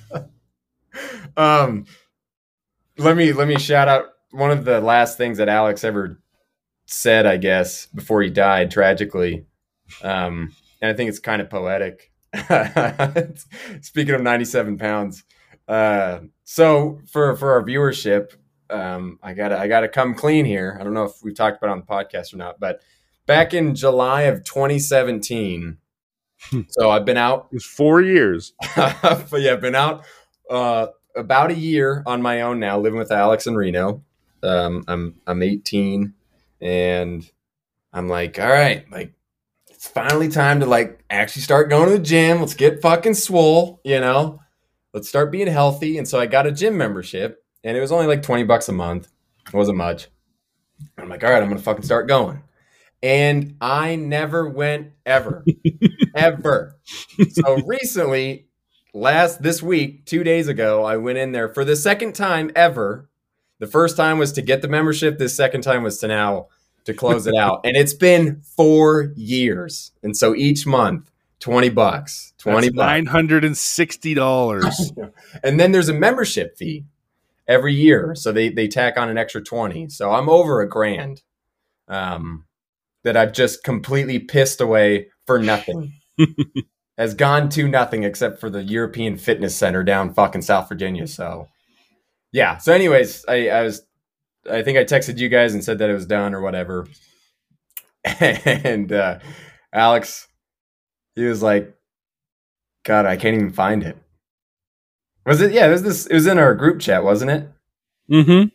um let me let me shout out one of the last things that Alex ever said, I guess, before he died tragically. Um, and I think it's kind of poetic. Speaking of ninety-seven pounds. Uh, so for, for our viewership, um, I gotta, I gotta come clean here. I don't know if we've talked about it on the podcast or not, but back in July of twenty seventeen, so I've been out, It's four years. but yeah, I've been out, uh, about a year on my own now, living with Alex in Reno. Um, I'm, I'm eighteen and I'm like, all right, like, it's finally time to like actually start going to the gym. Let's get fucking swole, you know? Let's start being healthy. And so I got a gym membership and it was only like twenty bucks a month. It wasn't much. I'm like, all right, I'm going to fucking start going. And I never went ever, ever. So recently, last this week, two days ago, I went in there for the second time ever. The first time was to get the membership. The second time was to now to close it out. And it's been four years. And so each month, twenty bucks, twenty bucks. nine hundred sixty dollars. And then there's a membership fee every year. So they, they tack on an extra twenty. So I'm over a grand um, that I've just completely pissed away for nothing. Has gone to nothing except for the European Fitness Center down fucking South Virginia. So yeah. So anyways, I, I was, I think I texted you guys and said that it was done or whatever. And uh, Alex, he was like, God, I can't even find it. Was it? Yeah, it was this. It was in our group chat, wasn't it? Mm-hmm.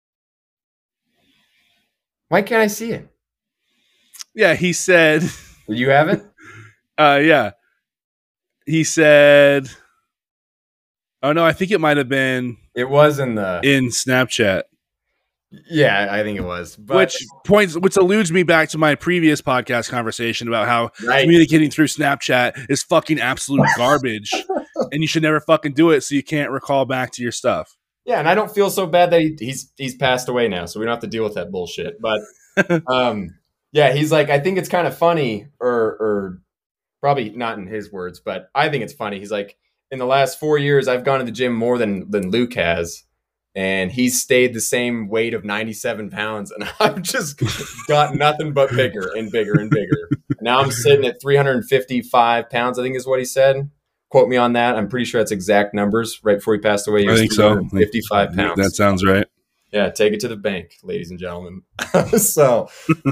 Why can't I see it? Yeah, he said. Did you have it? Uh, yeah. He said. Oh no, I think it might have been It was in the. in Snapchat. Yeah, I think it was. But, Which points, which alludes me back to my previous podcast conversation about how right. communicating through Snapchat is fucking absolute garbage, and you should never fucking do it, so you can't recall back to your stuff. Yeah, and I don't feel so bad that he, he's he's passed away now, so we don't have to deal with that bullshit. But um, yeah, he's like, I think it's kind of funny, or or probably not in his words, but I think it's funny. He's like, in the last four years, I've gone to the gym more than than Luke has, and he's stayed the same weight of ninety-seven pounds, and I've just got nothing but bigger and bigger and bigger. Now I'm sitting at three hundred fifty-five pounds, I think is what he said. Quote me on that. I'm pretty sure that's exact numbers. Right before he passed away, he was I think so. fifty-five pounds. That sounds right. Yeah, take it to the bank, ladies and gentlemen. So,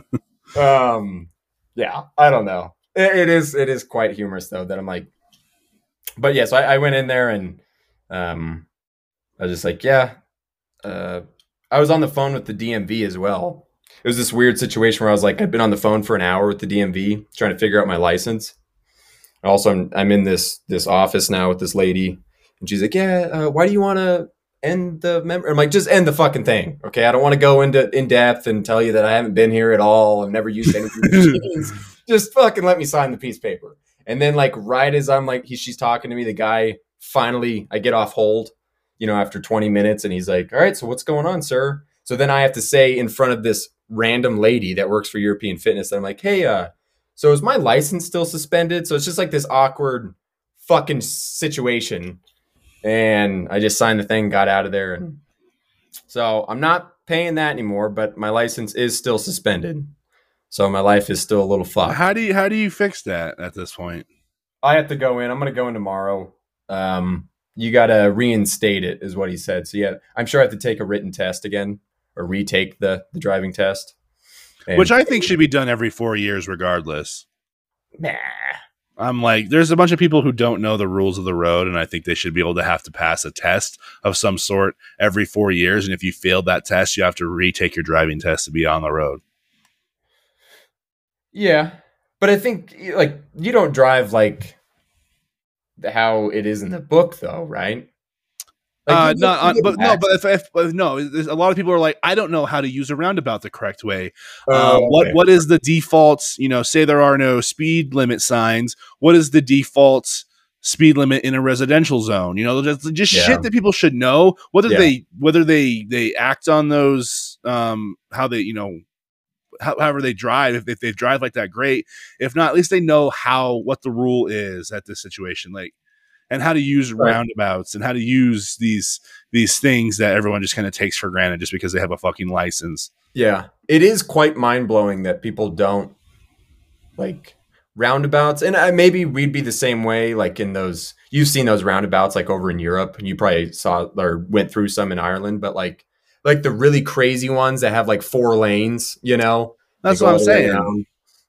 um, yeah, I don't know. It, it is it is quite humorous though that I'm like, but yeah. So I, I went in there and um, I was just like, yeah. Uh, I was on the phone with the D M V as well. It was this weird situation where I was like, I'd been on the phone for an hour with the D M V trying to figure out my license. Also, I'm, I'm in this this office now with this lady, and she's like, "Yeah, uh, why do you want to end the member?" I'm like, "Just end the fucking thing, okay? I don't want to go into in depth and tell you that I haven't been here at all. I've never used any of your machines. Just fucking let me sign the piece of paper." And then, like, right as I'm like, he, she's talking to me, the guy finally, I get off hold, you know, after twenty minutes, and he's like, "All right, so what's going on, sir?" So then I have to say in front of this random lady that works for European Fitness that I'm like, "Hey, uh." So is my license still suspended? So it's just like this awkward fucking situation. And I just signed the thing, got out of there. And so I'm not paying that anymore, but my license is still suspended. So my life is still a little fucked. How do you how do you fix that at this point? I have to go in. I'm going to go in tomorrow. Um, you got to reinstate it is what he said. So yeah, I'm sure I have to take a written test again or retake the, the driving test. And which I think should be done every four years regardless. Nah. I'm like, there's a bunch of people who don't know the rules of the road, and I think they should be able to have to pass a test of some sort every four years. And if you failed that test, you have to retake your driving test to be on the road. Yeah. But I think, like, you don't drive like how it is in the book, though, right? Like, uh, not on, but no, but if, if, if no, a lot of people are like, I don't know how to use a roundabout the correct way. Oh, um, what okay. what is the default? You know, say there are no speed limit signs. What is the default speed limit in a residential zone? You know, just, just Yeah. shit that people should know. Whether Yeah. they whether they they act on those, um, how they you know, how, however they drive. If, if they drive like that, great. If not, at least they know how what the rule is at this situation. Like. And how to use Right. roundabouts and how to use these these things that everyone just kind of takes for granted just because they have a fucking license. Yeah. It is quite mind-blowing that people don't like roundabouts. And uh, maybe we'd be the same way, like in those, you've seen those roundabouts like over in Europe, and you probably saw or went through some in Ireland, but like like the really crazy ones that have like four lanes, you know? That's They what go I'm all the way saying. around.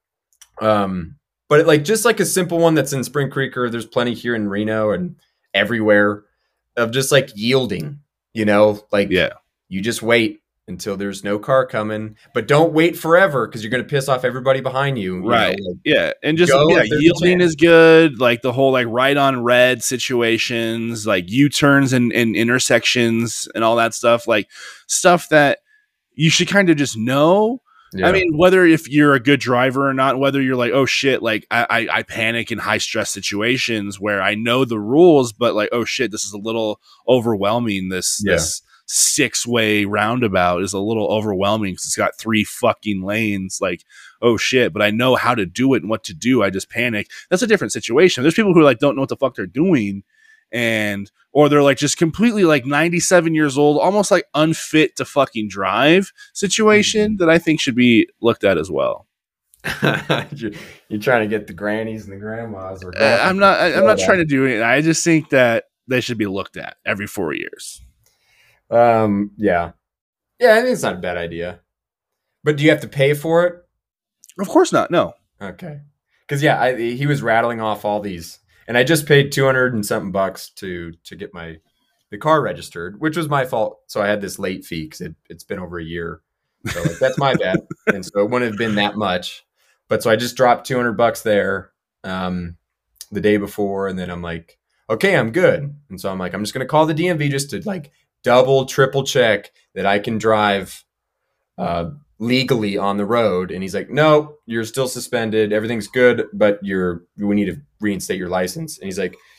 Um, but like just like a simple one that's in Spring Creek, or there's plenty here in Reno and everywhere of just like yielding, you know, like Yeah. you just wait until there's no car coming, but don't wait forever because you're going to piss off everybody behind you. you Right. know, like, Yeah. And just go yeah, if there's a yielding chance. is good. Like the whole like right on red situations, like U-turns and, and intersections and all that stuff, like stuff that you should kind of just know. Yeah. I mean, whether if you're a good driver or not, whether you're like, oh shit, like I, I, I panic in high stress situations where I know the rules, but like, oh shit, this is a little overwhelming. This Yeah. this six way roundabout is a little overwhelming because it's got three fucking lanes. Like, oh shit, but I know how to do it and what to do. I just panic. That's a different situation. There's people who like don't know what the fuck they're doing, and or they're like just completely like ninety-seven years old, almost like unfit to fucking drive situation that I think should be looked at as well. you're, you're trying to get the grannies and the grandmas. Or Uh, I'm not. I, I'm not trying to do it. I just think that they should be looked at every four years. Um. Yeah. Yeah. I think it's not a bad idea. But do you have to pay for it? Of course not. No. Okay. Because yeah, I, he was rattling off all these, and I just paid two hundred and something bucks to to get my the car registered, which was my fault. So I had this late fee because it, it's been over a year. So like that's my bad, and so it wouldn't have been that much. But so I just dropped two hundred bucks there um, the day before, and then I'm like, okay, I'm good. And so I'm like, I'm just gonna call the D M V just to like double, triple check that I can drive uh, legally on the road. And he's like, no, you're still suspended. Everything's good, but you're we need to reinstate your license. And he's like,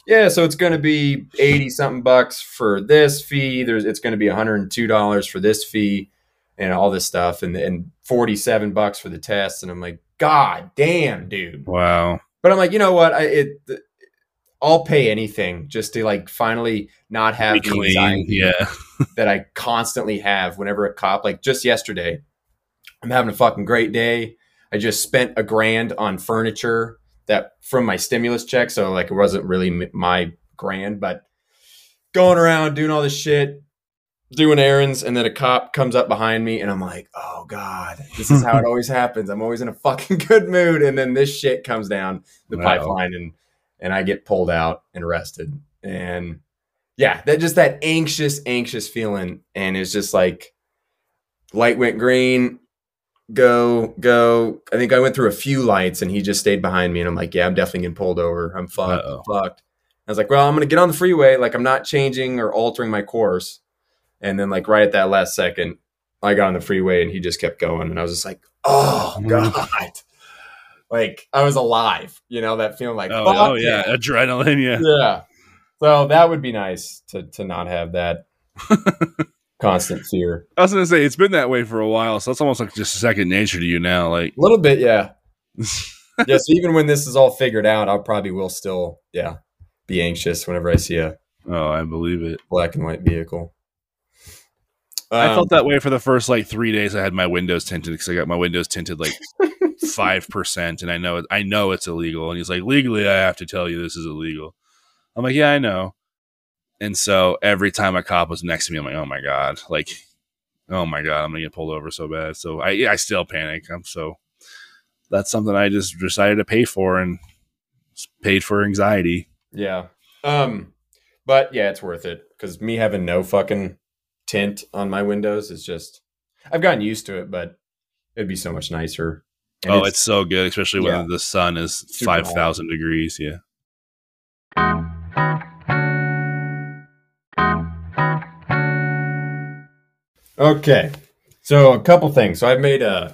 yeah, so it's going to be eighty something bucks for this fee. There's, it's going to be one hundred two dollars for this fee and all this stuff. And, and forty-seven bucks for the test. And I'm like, God damn, dude. Wow. But I'm like, you know what? I, it, I'll pay anything just to like finally not have Be the clean, anxiety yeah. that I constantly have whenever a cop, like just yesterday, I'm having a fucking great day. I just spent a grand on furniture that from my stimulus check. So like, it wasn't really my grand, but going around doing all this shit, doing errands. And then a cop comes up behind me and I'm like, oh God, this is how it always happens. I'm always in a fucking good mood. And then this shit comes down the Wow. pipeline and, and I get pulled out and arrested. And yeah, that just that anxious, anxious feeling. And it's just like light went green, go, go. I think I went through a few lights and he just stayed behind me. And I'm like, yeah, I'm definitely getting pulled over. I'm fucked. I'm fucked. I was like, well, I'm going to get on the freeway. Like I'm not changing or altering my course. And then like right at that last second, I got on the freeway and he just kept going. And I was just like, oh God. Like I was alive, you know, that feeling like, Oh, fuck oh yeah. yeah. Adrenaline. Yeah. Yeah. So that would be nice to to not have that constant fear. I was going to say, it's been that way for a while. So that's almost like just second nature to you now. Like A little bit. Yeah. Yeah. So even when this is all figured out, I'll probably will still, yeah, be anxious whenever I see a oh, I believe it. black and white vehicle. Um, I felt that way for the first like three days I had my windows tinted because I got my windows tinted like five percent, and I know it, I know it's illegal. And he's like, legally, I have to tell you this is illegal. I'm like, yeah, I know. And so every time a cop was next to me, I'm like, oh my God, like, oh my God, I'm gonna get pulled over so bad. So I, I still panic. I'm so that's something I just decided to pay for and paid for anxiety. Yeah. Um, but yeah, it's worth it because me having no fucking tint on my windows is just, I've gotten used to it, but it'd be so much nicer. And oh, it's, it's so good, especially when yeah, the sun is five thousand degrees. Yeah. Okay. So a couple things. So I've made a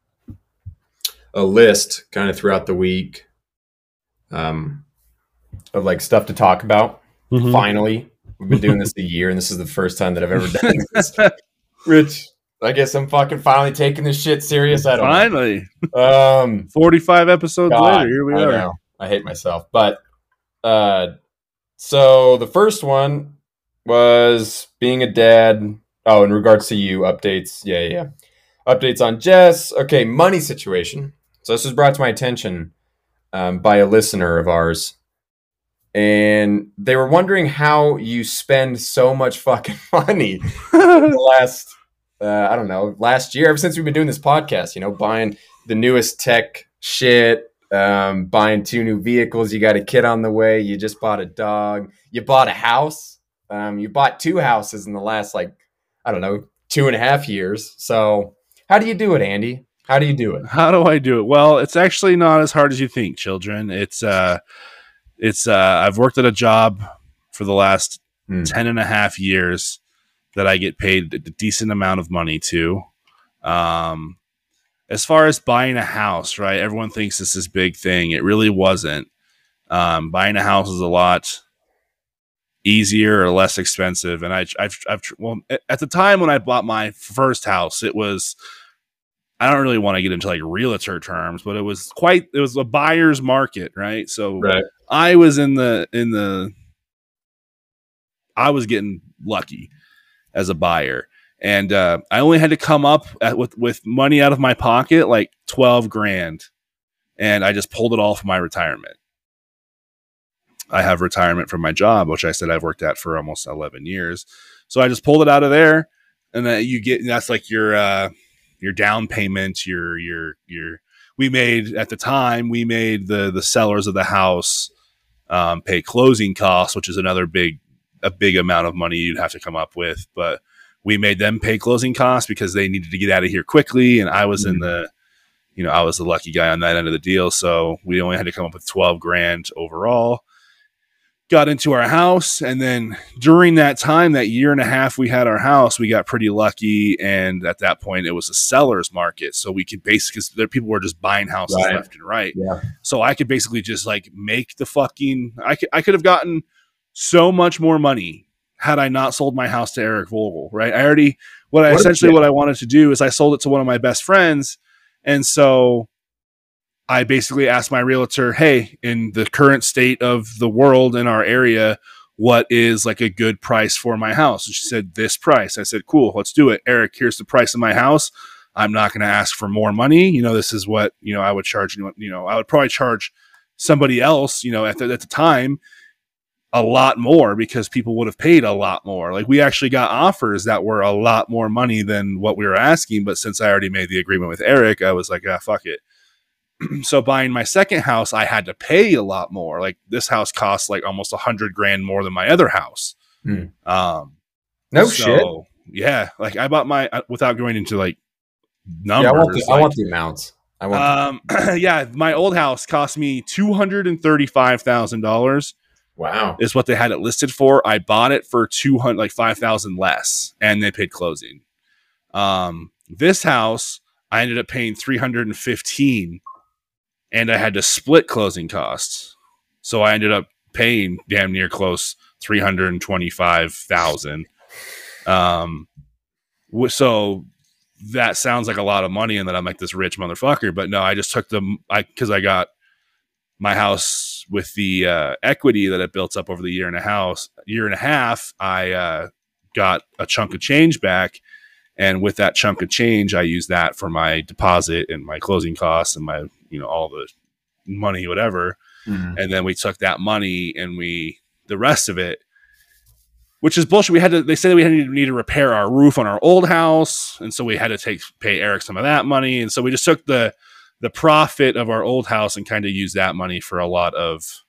a list kind of throughout the week um, of like stuff to talk about. Mm-hmm. Finally, we've been doing this a year, and this is the first time that I've ever done this. Which I guess I'm fucking finally taking this shit serious. I don't finally. know. Um, forty-five episodes God, later, here we I are. Know. I hate myself, but uh, so the first one was being a dad. Oh, in regards to you, updates. Yeah, yeah. Updates on Jess. Okay, money situation. So this was brought to my attention um, by a listener of ours. And they were wondering how you spend so much fucking money the last, uh, I don't know, last year, ever since we've been doing this podcast, you know, buying the newest tech shit, um, buying two new vehicles. You got a kid on the way. You just bought a dog. You bought a house. Um, you bought two houses in the last, like, I don't know, two and a half years. So how do you do it, Andy? How do you do it? How do I do it? Well, it's actually not as hard as you think, children. It's, uh, it's, uh, I've worked at a job for the last mm. ten and a half years that I get paid a decent amount of money to. Um, as far as buying a house, right? Everyone thinks this is big thing. It really wasn't. Um, buying a house is a lot easier or less expensive. And I, I've, I've, well, at the time when I bought my first house, it was, I don't really want to get into like realtor terms, but it was quite, it was a buyer's market, right? So right. I was in the, in the, I was getting lucky as a buyer. And uh, I only had to come up at, with, with money out of my pocket, like twelve grand. And I just pulled it all from my retirement. I have retirement from my job, which I said I've worked at for almost eleven years. So I just pulled it out of there, and then you get, that's like your, uh, your down payment, your, your, your, we made at the time, we made the, the sellers of the house, um, pay closing costs, which is another big, a big amount of money you'd have to come up with. But we made them pay closing costs because they needed to get out of here quickly. And I was mm-hmm. in the, you know, I was the lucky guy on that end of the deal. So we only had to come up with twelve grand overall. got into our house. And then during that time, that year and a half we had our house, we got pretty lucky. And at that point, it was a seller's market. So we could basically, because there people were just buying houses Right. left and right. Yeah. So I could basically just like make the fucking, I could, I could have gotten so much more money had I not sold my house to Eric Vogel, right? I already, what I What- essentially yeah. what I wanted to do is I sold it to one of my best friends. And so I basically asked my realtor, hey, in the current state of the world in our area, what is like a good price for my house? And she said, this price. I said, cool, let's do it. Eric, here's the price of my house. I'm not going to ask for more money. You know, this is what, you know, I would charge, you know, I would probably charge somebody else, you know, at the, at the time, a lot more because people would have paid a lot more. Like we actually got offers that were a lot more money than what we were asking. But since I already made the agreement with Eric, I was like, ah, fuck it. So buying my second house, I had to pay a lot more. Like this house cost like almost a hundred grand more than my other house. Hmm. Um, No so, shit. Yeah. Like I bought my, uh, without going into like Yeah, I numbers. want the, I like, want the amounts. I want. um, yeah, my old house cost me two hundred thirty-five thousand dollars wow. is what they had it listed for. I bought it for two hundred, like five thousand less, and they paid closing. Um, this house, I ended up paying three hundred fifteen, and I had to split closing costs. So I ended up paying damn near close three hundred twenty-five thousand. Um, wh- so that sounds like a lot of money, and that I'm like this rich motherfucker. But no, I just took the I because I got my house with the uh, equity that it built up over the year and a house year and a half. I uh, got a chunk of change back, and with that chunk of change, I used that for my deposit and my closing costs and my you know all the money, whatever. Mhm. And then we took that money and we the rest of it. Which is bullshit. We had to. They said we had to need to repair our roof on our old house, and so we had to take pay Eric some of that money. And so we just took the the profit of our old house and kind of used that money for a lot of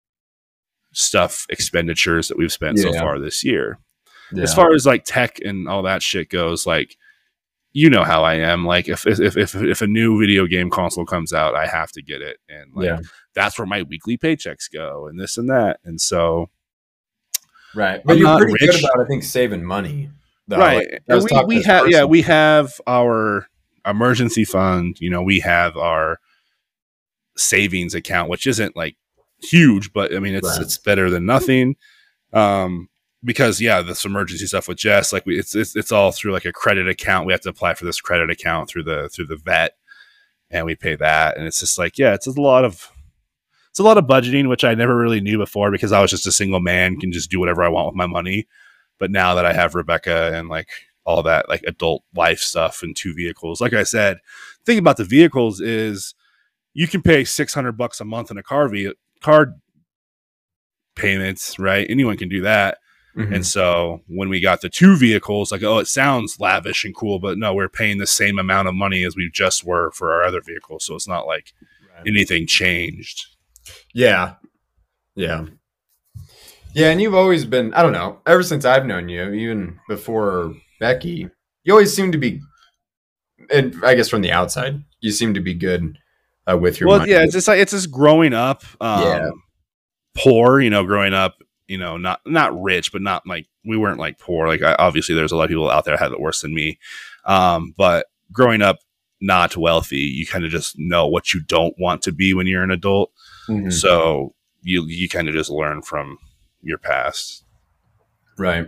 stuff expenditures that we've spent so Yeah. far this year. Yeah. As far as like tech and all that shit goes, like you know how I am. Like if if if if a new video game console comes out, I have to get it, and like Yeah. that's where my weekly paychecks go, and this and that, and so. Right. But I'm you're not pretty rich. good about, I think, saving money. though. Right. Like, I And was we talking we to this have yeah, person. we have our emergency fund, you know, we have our savings account, which isn't like huge, but I mean it's Right. it's better than nothing. Um because yeah, this emergency stuff with Jess, like we it's, it's it's all through like a credit account. We have to apply for this credit account through the through the vet, and we pay that. And it's just like, yeah, it's a lot of it's a lot of budgeting, which I never really knew before because I was just a single man, can just do whatever I want with my money. But now that I have Rebecca and like all that like adult life stuff and two vehicles, like I said, the thing about the vehicles is you can pay six hundred bucks a month in a car ve- car payments, right? Anyone can do that. Mhm. And so when we got the two vehicles, like, oh, it sounds lavish and cool, but no, we're paying the same amount of money as we just were for our other vehicles. So it's not like Right. anything changed. Yeah. Yeah. Yeah, and you've always been, I don't know, ever since I've known you, even before Becky, you always seem to be, and I guess from the outside, you seem to be good uh, with your Well, money. yeah, it's just like, it's just growing up, um, Yeah. poor, you know, growing up, you know, not, not rich, but not like, we weren't like poor. Like I, obviously there's a lot of people out there that had it worse than me. Um, but growing up not wealthy, you kind of just know what you don't want to be when you're an adult. Mhm. So you, you kind of just learn from your past. Right.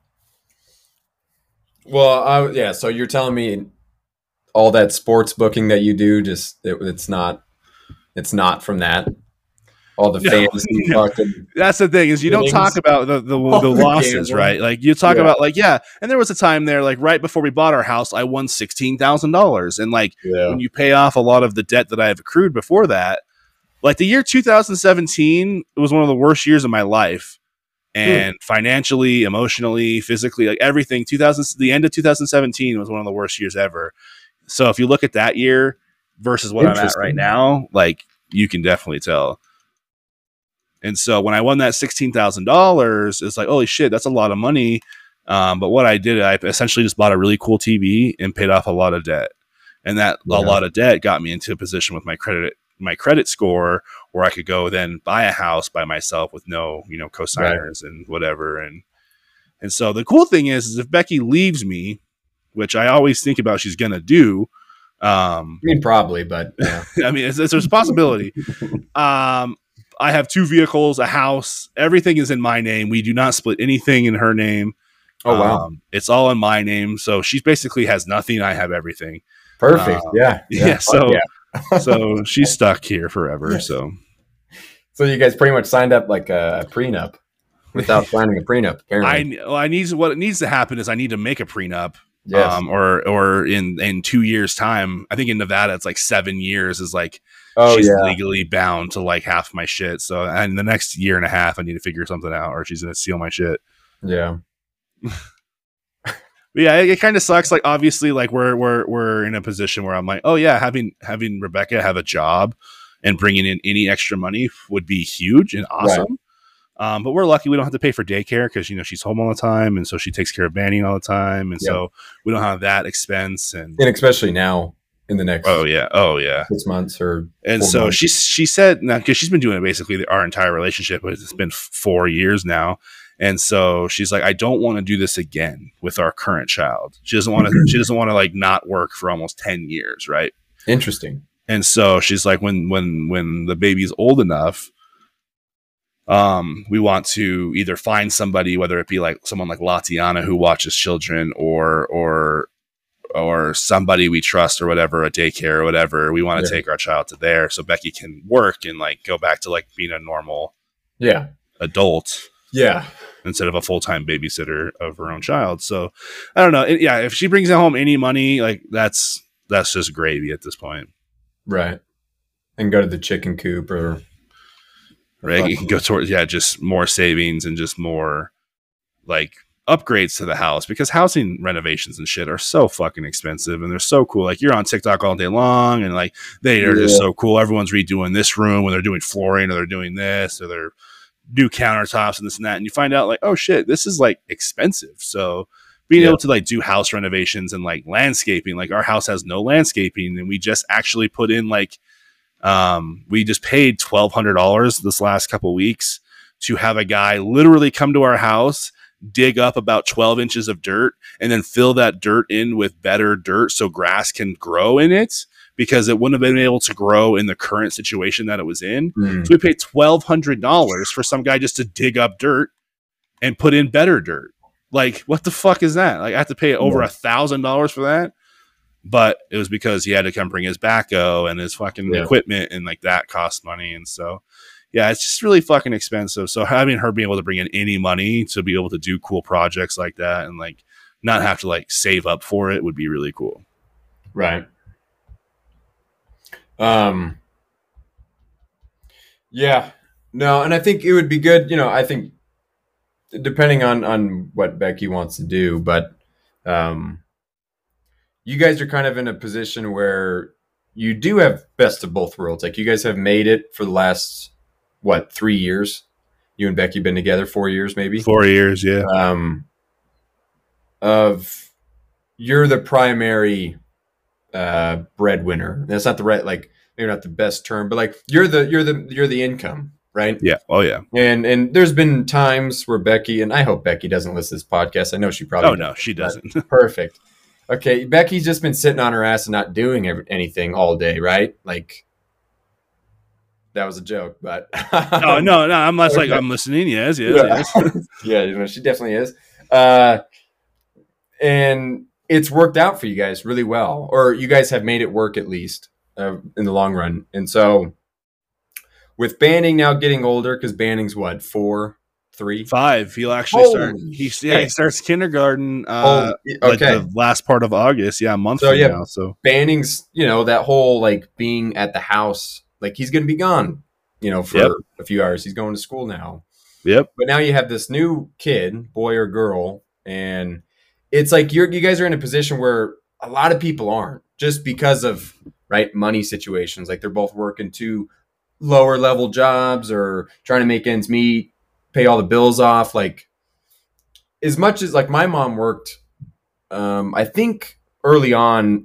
Well, I, yeah, so you're telling me all that sports booking that you do, just it, it's not, it's not from that. All the No, fantasy no. fucking That's the thing is you don't Things. talk about the, the, Oh, the the losses, gambling. right? Like you talk Yeah. about like, yeah. And there was a time there, like right before we bought our house, I won sixteen thousand dollars. And like, yeah. when you pay off a lot of the debt that I have accrued before that, like the year two thousand seventeen, it was one of the worst years of my life. And financially, emotionally, physically, like everything, two thousand, the end of two thousand seventeen was one of the worst years ever. So if you look at that year versus what I'm at Interesting. right now, like you can definitely tell. And so when I won that sixteen thousand dollars, it's like, holy shit, that's a lot of money. Um, but what I did, I essentially just bought a really cool T V and paid off a lot of debt. And that Yeah. a lot of debt got me into a position with my credit, my credit score or I could go then buy a house by myself with no, you know, cosigners Right. and whatever. And, and so the cool thing is, is if Becky leaves me, which I always think about she's going to do. Um, I mean, probably, but yeah. I mean, it's, it's, there's a possibility. Um, I have two vehicles, a house, everything is in my name. We do not split anything in her name. Oh, wow. Um, it's all in my name. So she basically has nothing. I have everything. Perfect. Um, yeah. Yeah. yeah. So, yeah. so she's stuck here forever. So, so you guys pretty much signed up like a prenup without signing a prenup. Apparently. I, well, I need, what needs to happen is I need to make a prenup. Yes. Um, or, or in, in two years time, I think in Nevada, it's like seven years is like, oh, she's yeah. legally bound to like half my shit. So in the next year and a half, I need to figure something out or she's going to steal my shit. Yeah. But yeah, it, it kind of sucks. Like, obviously, like we're, we're, we're in a position where I'm like, oh yeah, having, having Rebecca have a job and bringing in any extra money would be huge and awesome. Right. Um, but we're lucky we don't have to pay for daycare because, you know, she's home all the time. And so she takes care of Banning all the time. And yep. so we don't have that expense. And, and especially now in the next oh yeah. Oh yeah. six months or And so months. she, she said now, cause she's been doing it basically our entire relationship, but it's been four years now. And so she's like, I don't want to do this again with our current child. She doesn't want to, she doesn't want to like not work for almost ten years. Right. Interesting. And so she's like, when, when, when the baby's old enough, Um, we want to either find somebody, whether it be like someone like Latiana who watches children or, or, or somebody we trust or whatever, a daycare or whatever. We want to yeah. take our child to there so Becky can work and like go back to like being a normal yeah. adult. Yeah. Instead of a full-time babysitter of her own child. So I don't know. It, yeah. If she brings home any money, like that's, that's just gravy at this point. Right. And go to the chicken coop or, right. You can go towards, yeah, just more savings and just more like upgrades to the house because housing renovations and shit are so fucking expensive and they're so cool. Like you're on TikTok all day long and like they are yeah. just so cool. Everyone's redoing this room when they're doing flooring or they're doing this or they're new countertops and this and that. And you find out like, oh shit, this is like expensive. So being yeah. able to like do house renovations and like landscaping, like our house has no landscaping and we just actually put in like, Um, we just paid twelve hundred dollars this last couple weeks to have a guy literally come to our house, dig up about twelve inches of dirt and then fill that dirt in with better dirt so grass can grow in it because it wouldn't have been able to grow in the current situation that it was in. Mm. So we paid twelve hundred dollars for some guy just to dig up dirt and put in better dirt. Like, what the fuck is that? Like, I have to pay over a thousand dollars for that. But it was because he had to come bring his backhoe and his fucking yeah. equipment and like that cost money. And so, yeah, it's just really fucking expensive. So having her be able to bring in any money to be able to do cool projects like that and like not have to like save up for it would be really cool. Right. Um, yeah, no. And I think it would be good, you know, I think depending on, on what Becky wants to do, but, um, you guys are kind of in a position where you do have best of both worlds. Like you guys have made it for the last, what, three years? You and Becky been together four years, maybe? Four years, yeah. Um, of you're the primary uh, breadwinner. That's not the right, like maybe not the best term, but like you're the you're the you're the income, right? Yeah. Oh yeah. And and there's been times where Becky, and I hope Becky doesn't listen to this podcast. I know she probably. Oh no, she doesn't. Perfect. Okay, Becky's just been sitting on her ass and not doing every, anything all day, right? Like, that was a joke, but... oh, no, no, I'm less okay. like, I'm listening, yes, yes, yeah. yes. yeah, you know, she definitely is. Uh, and it's worked out for you guys really well, or you guys have made it work at least uh, in the long run. And so, with Banning now getting older, because Banning's what, four? Three, five. He'll actually Holy start. He, yeah, he starts kindergarten. Uh, oh, okay, like the last part of August. Yeah, a month so, from yeah, now. So Banning's, you know, that whole like being at the house, like he's going to be gone, you know, for yep. a few hours. He's going to school now. Yep. But now you have this new kid, boy or girl, and it's like you're you guys are in a position where a lot of people aren't, just because of right money situations. Like they're both working two lower level jobs or trying to make ends meet, pay all the bills off. Like as much as like my mom worked, um, I think early on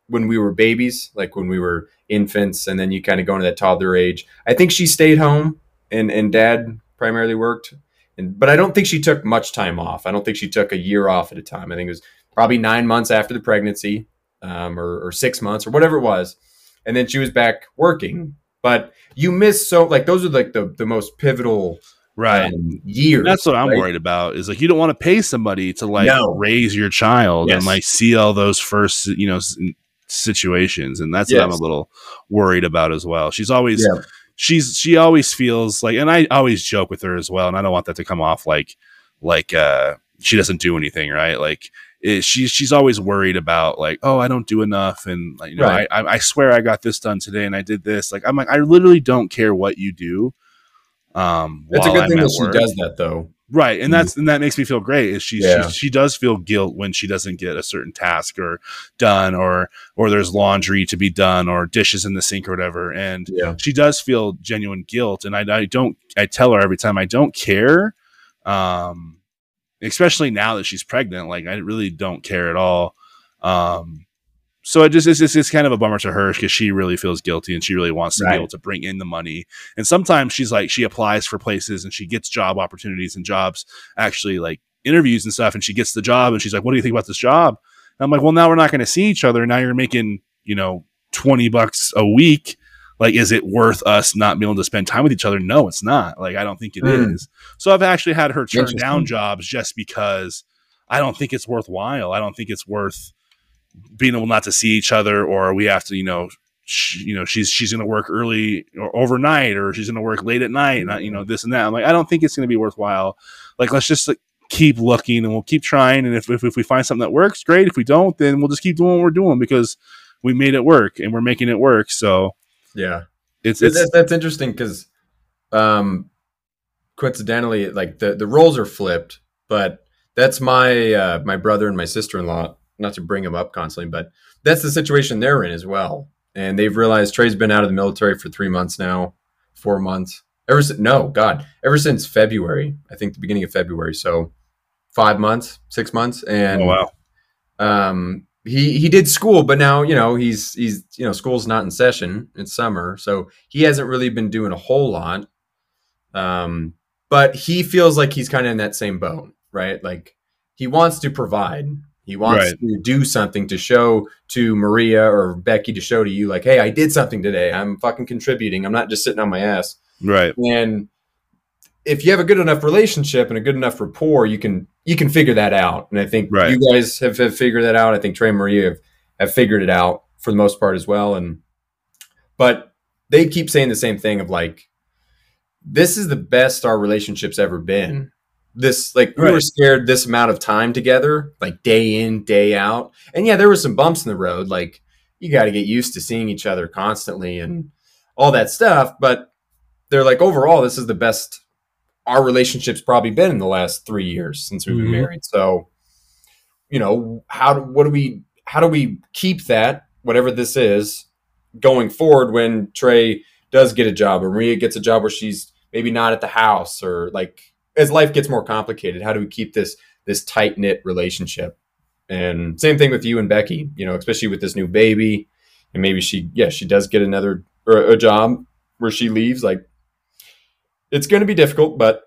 when we were babies, like when we were infants, and then you kind of go into that toddler age. I think she stayed home, and and dad primarily worked, and but I don't think she took much time off. I don't think she took a year off at a time. I think it was probably nine months after the pregnancy, um, or, or six months or whatever it was, and then she was back working. But you miss so like those are like the the most pivotal right um, years. That's what I'm right? worried about. Is like you don't want to pay somebody to like No. raise your child Yes. and like see all those first you know s- situations, and that's what I'm a Yes. little worried about as well. She's always Yeah. she's she always feels like, and I always joke with her as well, and I don't want that to come off like like uh she doesn't do anything, right? Like it, she's she's always worried about like, oh, I don't do enough, and like, you know, Right. I I swear I got this done today, and I did this. Like I'm like I literally don't care what you do. Um, It's a while good I'm thing at that she work. does that though. Right, and that's and that makes me feel great. Is she, Yeah. she she does feel guilt when she doesn't get a certain task or done, or or there's laundry to be done, or dishes in the sink or whatever, and Yeah. she does feel genuine guilt. And I, I don't I tell her every time I don't care, um, especially now that she's pregnant. Like I really don't care at all. Um, so it just it's, it's, it's kind of a bummer to her because she really feels guilty and she really wants to Right. be able to bring in the money. And sometimes she's like she applies for places and she gets job opportunities and jobs, actually like interviews and stuff, and she gets the job and she's like, what do you think about this job? And I'm like, well, now we're not going to see each other. Now you're making, you know, twenty bucks a week. Like, is it worth us not being able to spend time with each other? No, it's not. Like, I don't think it Mm. is. So I've actually had her turn Interesting. down jobs just because I don't think it's worthwhile. I don't think it's worth being able not to see each other, or we have to, you know, sh- you know, she's she's going to work early or overnight, or she's going to work late at night, and you know, this and that. I'm like, I don't think it's going to be worthwhile. Like, let's just like, keep looking, and we'll keep trying. And if, if if we find something that works, great. If we don't, then we'll just keep doing what we're doing because we made it work and we're making it work. So Yeah. it's That- it's that- that's interesting because um, coincidentally, like the, the roles are flipped, but that's my uh, my brother and my sister-in-law, not to bring them up constantly, but that's the situation they're in as well. And they've realized Trey's been out of the military for three months now, four months. Ever since, no, God, ever since February, I think the beginning of February. So five months, six months. And oh wow, um, he, he did school, but now, you know, he's, he's, you know, school's not in session. It's summer. So he hasn't really been doing a whole lot. Um, but he feels like he's kind of in that same boat, right? Like he wants to provide. He wants Right. to do something to show to Maria or Becky, to show to you, like, hey, I did something today. I'm fucking contributing. I'm not just sitting on my ass. right, And if you have a good enough relationship and a good enough rapport, you can you can figure that out. And I think Right. you guys have, have figured that out. I think Trey and Maria have, have figured it out for the most part as well. And but they keep saying the same thing of like, this is the best our relationship's ever been. This, like, we Right. were scared this amount of time together, like day in, day out. And yeah, there were some bumps in the road. Like, you got to get used to seeing each other constantly and all that stuff. But they're like, overall, this is the best our relationship's probably been in the last three years since we've been Mhm. married. So, you know, how do, what do we, how do we keep that, whatever this is, going forward when Trey does get a job or Maria gets a job where she's maybe not at the house, or like as life gets more complicated, how do we keep this this tight knit relationship? And same thing with you and Becky, you know, especially with this new baby, and maybe she, yeah, she does get another or a job where she leaves. Like, it's going to be difficult, but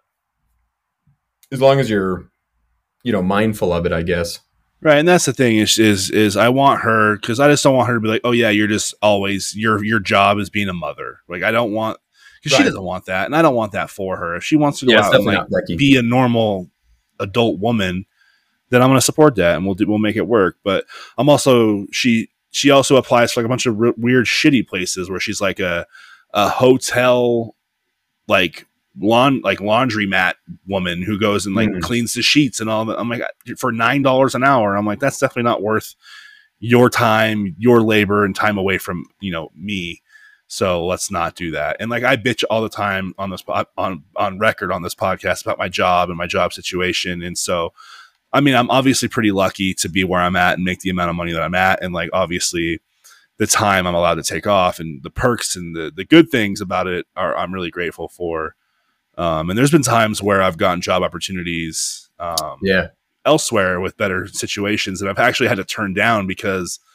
as long as you're, you know, mindful of it, I guess. right. And that's the thing is is is I want her, because I just don't want her to be like, oh yeah, you're just always your your job is being a mother. Like I don't want, because she Right. doesn't want that, and I don't want that for her. If she wants to go Yeah, it's out and definitely like not Becky. be a normal adult woman, then I'm going to support that, and we'll do, we'll make it work. But I'm also she she also applies for like a bunch of r- weird shitty places where she's like a a hotel like lawn like laundromat woman who goes and like Mhm. cleans the sheets and all that. I'm like, for nine dollars an hour. I'm like, that's definitely not worth your time, your labor, and time away from, you know, me. So let's not do that. And like I bitch all the time on this po- on on record on this podcast about my job and my job situation. And so, I mean, I'm obviously pretty lucky to be where I'm at and make the amount of money that I'm at, and like obviously the time I'm allowed to take off and the perks and the the good things about it are I'm really grateful for. Um, and there's been times where I've gotten job opportunities um, Yeah. elsewhere with better situations that I've actually had to turn down because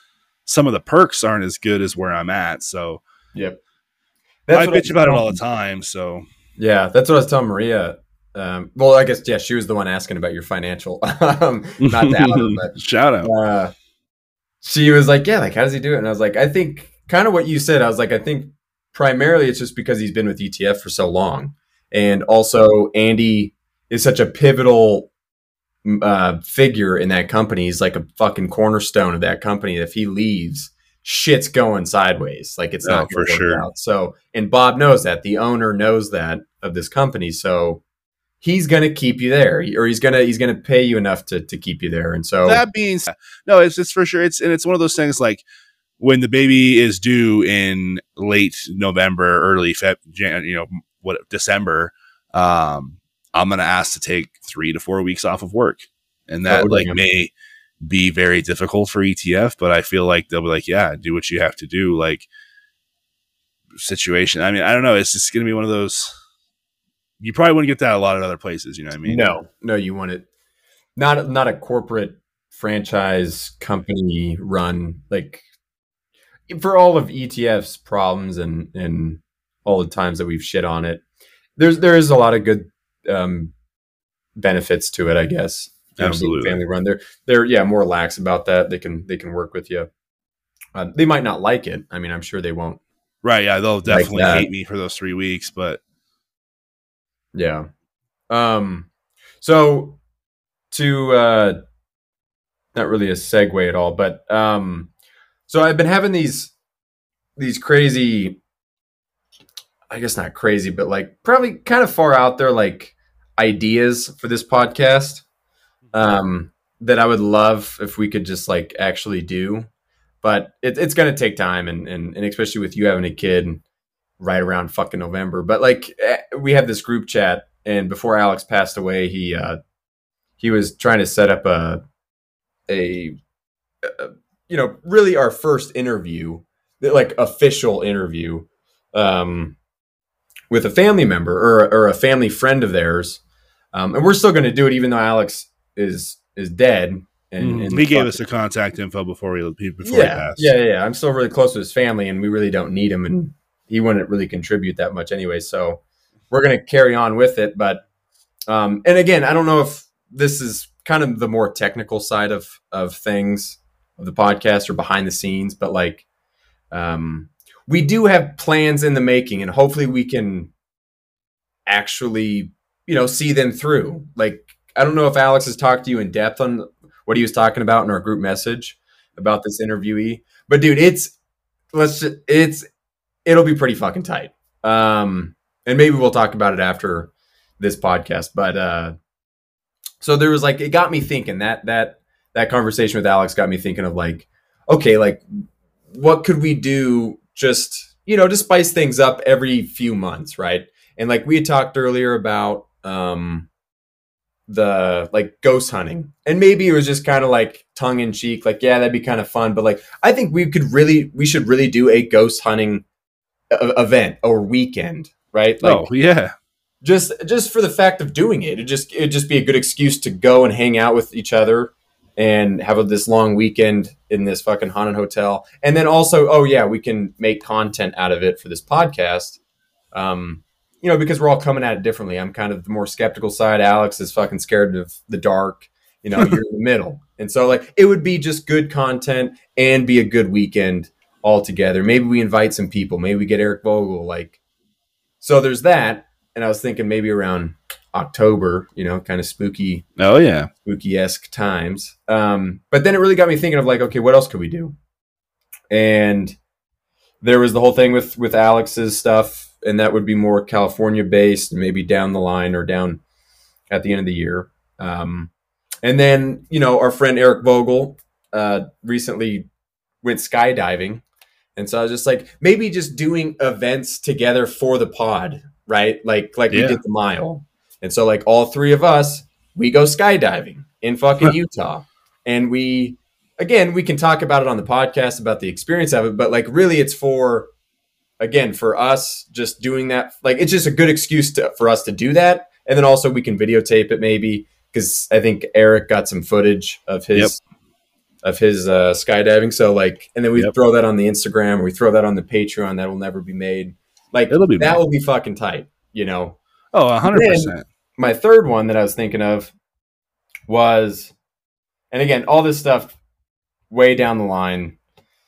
some of the perks aren't as good as where I'm at. So yep. That's I bitch I about it all the time. So yeah, that's what I was telling Maria. Um, well, I guess, yeah, she was the one asking about your financial, um, not to out her, but shout out. Uh, she was like, yeah, like, how does he do it? And I was like, I think kind of what you said. I was like, I think primarily it's just because he's been with E T F for so long. And also Andy is such a pivotal uh, figure in that company. He's like a fucking cornerstone of that company. If he leaves, shit's going sideways. Like it's no, not for sure. Out. So, and Bob knows that. The owner knows that of this company. So he's going to keep you there, or he's going to he's going to pay you enough to to keep you there. And so that means no, it's it's for sure. It's and it's one of those things like when the baby is due in late November, early Feb, you know, what December. Um, I'm going to ask to take three to four weeks off of work, and that oh, like may be very difficult for E T F, but I feel like they'll be like, yeah, do what you have to do. Like situation. I mean, I don't know. It's just going to be one of those. You probably wouldn't get that a lot of other places. You know what I mean? No, no, you want it not not a corporate franchise company run, like for all of E T F's problems and and all the times that we've shit on it. There's there is a lot of good um, benefits to it, I guess. You Absolutely, know, family run. They're they're yeah more lax about that. They can they can work with you. Uh, they might not like it. I mean, I'm sure they won't. Right? Yeah, they'll definitely like hate me for those three weeks, but yeah. Um. So to uh, not really a segue at all, but um, so I've been having these these crazy. I guess not crazy, but like probably kind of far out there, like ideas for this podcast um, that I would love if we could just like actually do. But it, it's going to take time. And, and, and especially with you having a kid right around fucking November. But like we have this group chat, and before Alex passed away, he uh, he was trying to set up a, a, a, you know, really our first interview, like official interview. Um, with a family member or, or a family friend of theirs. Um, and we're still going to do it, even though Alex is, is dead. And, mm, and he gave us the contact info before we, before yeah, he passed. Yeah. Yeah. I'm still really close to his family, and we really don't need him, and he wouldn't really contribute that much anyway. So we're going to carry on with it. But, um, and again, I don't know if this is kind of the more technical side of, of things of the podcast or behind the scenes, but like, um, we do have plans in the making, and hopefully we can actually, you know, see them through. Like, I don't know if Alex has talked to you in depth on what he was talking about in our group message about this interviewee, but dude, it's, let's just, it's, it'll be pretty fucking tight. Um, and maybe we'll talk about it after this podcast, but, uh, so there was like, it got me thinking that, that, that conversation with Alex got me thinking of like, okay, like what could we do just, you know, to spice things up every few months, right? And like we had talked earlier about um, the like ghost hunting, and maybe it was just kind of like tongue in cheek, like, yeah, that'd be kind of fun. But like, I think we could really, we should really do a ghost hunting a- event or weekend, right? Like, oh yeah, just just for the fact of doing it, it just it'd just be a good excuse to go and hang out with each other and have a, this long weekend in this fucking haunted hotel. And then also, oh yeah, we can make content out of it for this podcast. Um, you know, because we're all coming at it differently. I'm kind of the more skeptical side. Alex is fucking scared of the dark. You know, you're in the middle. And so like, it would be just good content and be a good weekend all together. Maybe we invite some people. Maybe we get Eric Vogel. Like, so there's that. And I was thinking maybe around October, you know, kind of spooky. Oh yeah. Spooky-esque times. Um, but then it really got me thinking of like, okay, what else could we do? And there was the whole thing with, with Alex's stuff, and that would be more California based, maybe down the line or down at the end of the year. Um, and then, you know, our friend Eric Vogel uh, recently went skydiving. And so I was just like, maybe just doing events together for the pod, right? Like, like yeah. we did the mile. And so like all three of us, we go skydiving in fucking Utah. And we, again, we can talk about it on the podcast about the experience of it, but like really it's for, again, for us just doing that. Like it's just a good excuse to, for us to do that. And then also we can videotape it maybe, because I think Eric got some footage of his, of his uh, skydiving. So like, and then we Yep. throw that on the Instagram, or we throw that on the Patreon. That will never be made. Like It'll be that made. will be fucking tight, you know. Oh, a hundred percent. My third one that I was thinking of was, and again, all this stuff way down the line.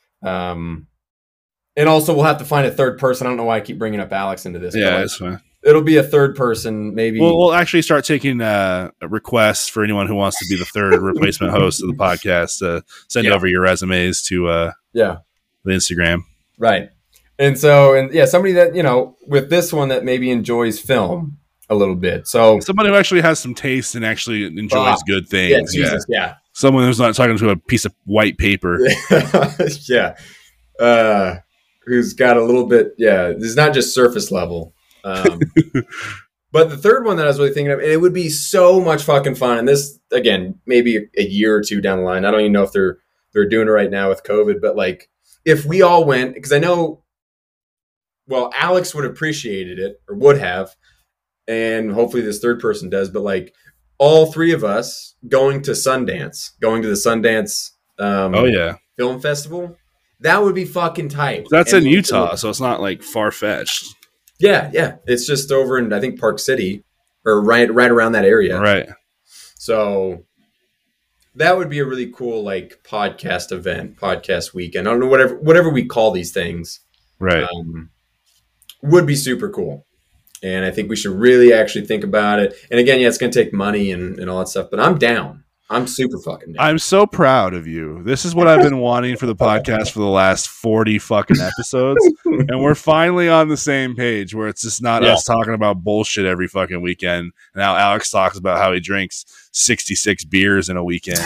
Um, and also we'll have to find a third person. I don't know why I keep bringing up Alex into this. Yeah, but that's fine. it'll be a third person, maybe. We'll, we'll actually start taking uh, requests for anyone who wants to be the third replacement host of the podcast. Uh, send Yeah. over your resumes to uh, yeah, the Instagram. right. And so, and yeah, somebody that, you know, with this one that maybe enjoys film a little bit. So Someone who actually has some taste and actually enjoys Ah, good yeah, things. Yeah, Jesus, yeah. Someone who's not talking to a piece of white paper. yeah. Uh, who's got a little bit, yeah, it's not just surface level. Um, but the third one that I was really thinking of, and it would be so much fucking fun. And this, again, maybe a year or two down the line. I don't even know if they're they're doing it right now with COVID, but like if we all went, because I know, well, Alex would have appreciated it or would have, and hopefully this third person does, but like all three of us going to Sundance, going to the Sundance um, Oh yeah, Film Festival, that would be fucking tight. that's And in Utah, so it's not like far fetched. Yeah, yeah. It's just over in, I think, Park City or right right around that area. Right. So that would be a really cool like podcast event, podcast weekend. I don't know, whatever whatever we call these things. Right. Um, would be super cool. And I think we should really actually think about it. And again, yeah, it's going to take money and, and all that stuff, but I'm down. I'm super fucking down. I'm so proud of you. This is what I've been wanting for the podcast for the last forty fucking episodes. And we're finally on the same page where it's just not Yeah. us talking about bullshit every fucking weekend. Now Alex talks about how he drinks sixty-six beers in a weekend.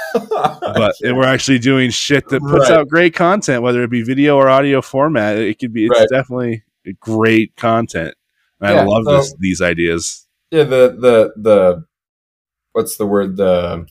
But and we're actually doing shit that puts Right. out great content, whether it be video or audio format. It could be, it's Right. definitely great content. And I Yeah, love so- this, these ideas. Yeah, the the the what's the word? The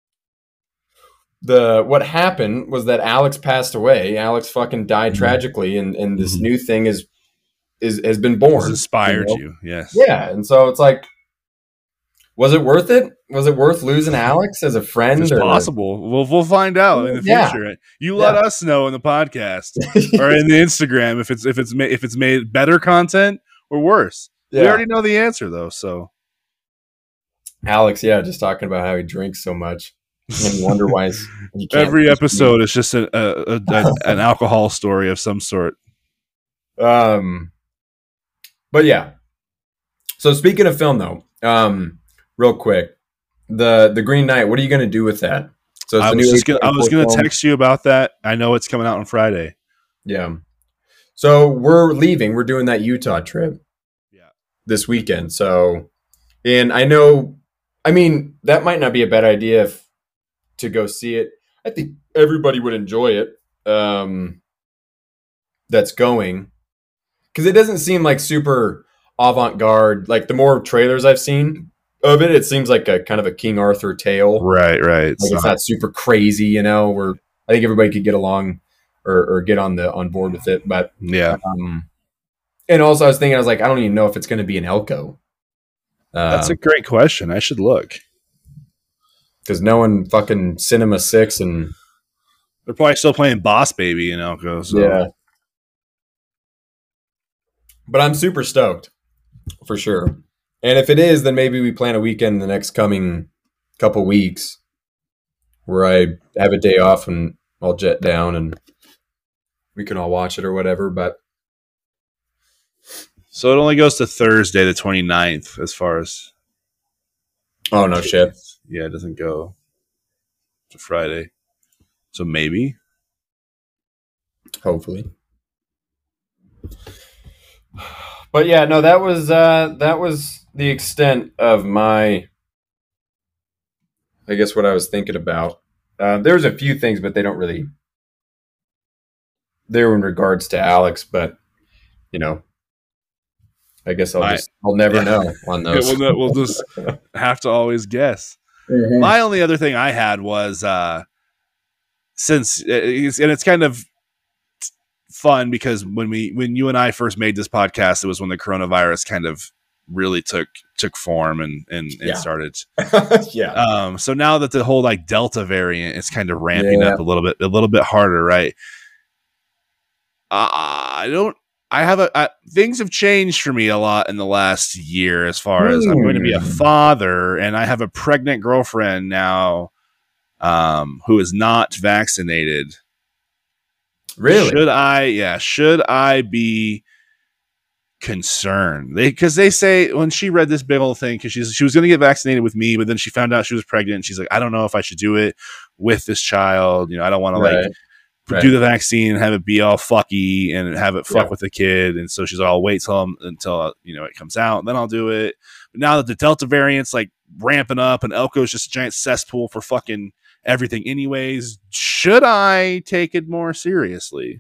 the what happened was that Alex passed away. Alex fucking died Mhm. tragically, and and this Mhm. new thing is is has been born. It's inspired you know? you. Yes. Yeah, and so it's like, was it worth it? Was it worth losing Alex as a friend? It's or- possible. We'll we'll find out in the Yeah. future. You let Yeah. us know in the podcast or in the Instagram if it's if it's ma- if it's made better content or worse. We Yeah. already know the answer though. So Alex, yeah, just talking about how he drinks so much and wonder why he's- he can't every teach episode is just a, a, a, a an alcohol story of some sort. me. Um, but yeah. So speaking of film, though, um, real quick, the the Green Knight. What are you going to do with that? So it's I the was new just gonna, I was film. going to text you about that. I know it's coming out on Friday. Yeah. So we're leaving. We're doing that Utah trip. Yeah. This weekend. So, and I know, I mean, that might not be a bad idea if, to go see it. I think everybody would enjoy it. Um, that's going, because it doesn't seem like super avant-garde. Like the more trailers I've seen of it, it seems like a kind of a King Arthur tale. Right, right. Like it's not super crazy, you know. Where I think everybody could get along or, or get on the on board with it. But yeah, um, and also I was thinking, I was like, I don't even know if it's going to be an Elko. that's Uh, a great question. I should look. because no one fucking Cinema Six and They're probably still playing Boss Baby in Elko. So. yeah. But I'm super stoked for sure. And if it is, then maybe we plan a weekend in the next coming couple weeks where I have a day off and I'll jet down and we can all watch it or whatever. But So it only goes to Thursday, the twenty-ninth, as far as. oh no shit. Yeah, it doesn't go to Friday. So maybe. Hopefully. But yeah, no, that was uh that was the extent of my I guess what I was thinking about. Uh, there's a few things, but they don't really they're in regards to Alex, but you know, I guess I'll My- just I'll never yeah. know on Yeah, those. we'll, no- we'll just have to always guess. Mhm. My only other thing I had was uh, since it's, and it's kind of fun because when we when you and I first made this podcast, it was when the coronavirus kind of really took took form and and, and Yeah. started. yeah. Um, so now that the whole like Delta variant is kind of ramping Yeah. up a little bit, a little bit harder, right? Uh, I don't. I have a I, things have changed for me a lot in the last year. As far as I'm going to be a Hmm. father, and I have a pregnant girlfriend now, um, who is not vaccinated. Really? Should I? Yeah. Should I be concerned? They because they say when she read this big old thing because she's she was going to get vaccinated with me, but then she found out she was pregnant. And she's like, I don't know if I should do it with this child. You know, I don't want to like Right. Right. do the vaccine and have it be all fucky and have it fuck Yeah. with the kid. And so she's like, I'll wait till until you know it comes out, and then I'll do it. But now that the Delta variant's like ramping up and Elko's just a giant cesspool for fucking everything, anyways, should I take it more seriously?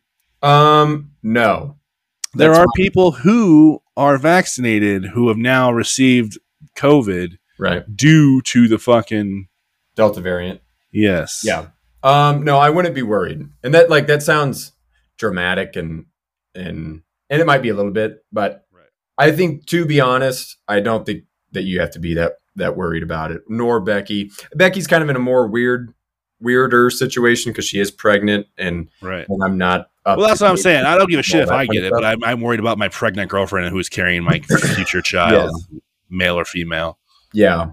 Um, no. There That's are fine. people who are vaccinated who have now received COVID Right. due to the fucking Delta variant. yes. Yeah. Um, no, I wouldn't be worried. And that like that sounds dramatic and and and it might be a little bit, but Right. I think to be honest, I don't think that you have to be that that worried about it. Nor Becky. Becky's kind of in a more weird weirder situation because she is pregnant and, Right. and I'm not up Well, that's to what I'm date saying. I don't give a shit if all that I kind get of it, stuff. but I'm, I'm worried about my pregnant girlfriend who is carrying my future child, male or female. Yeah.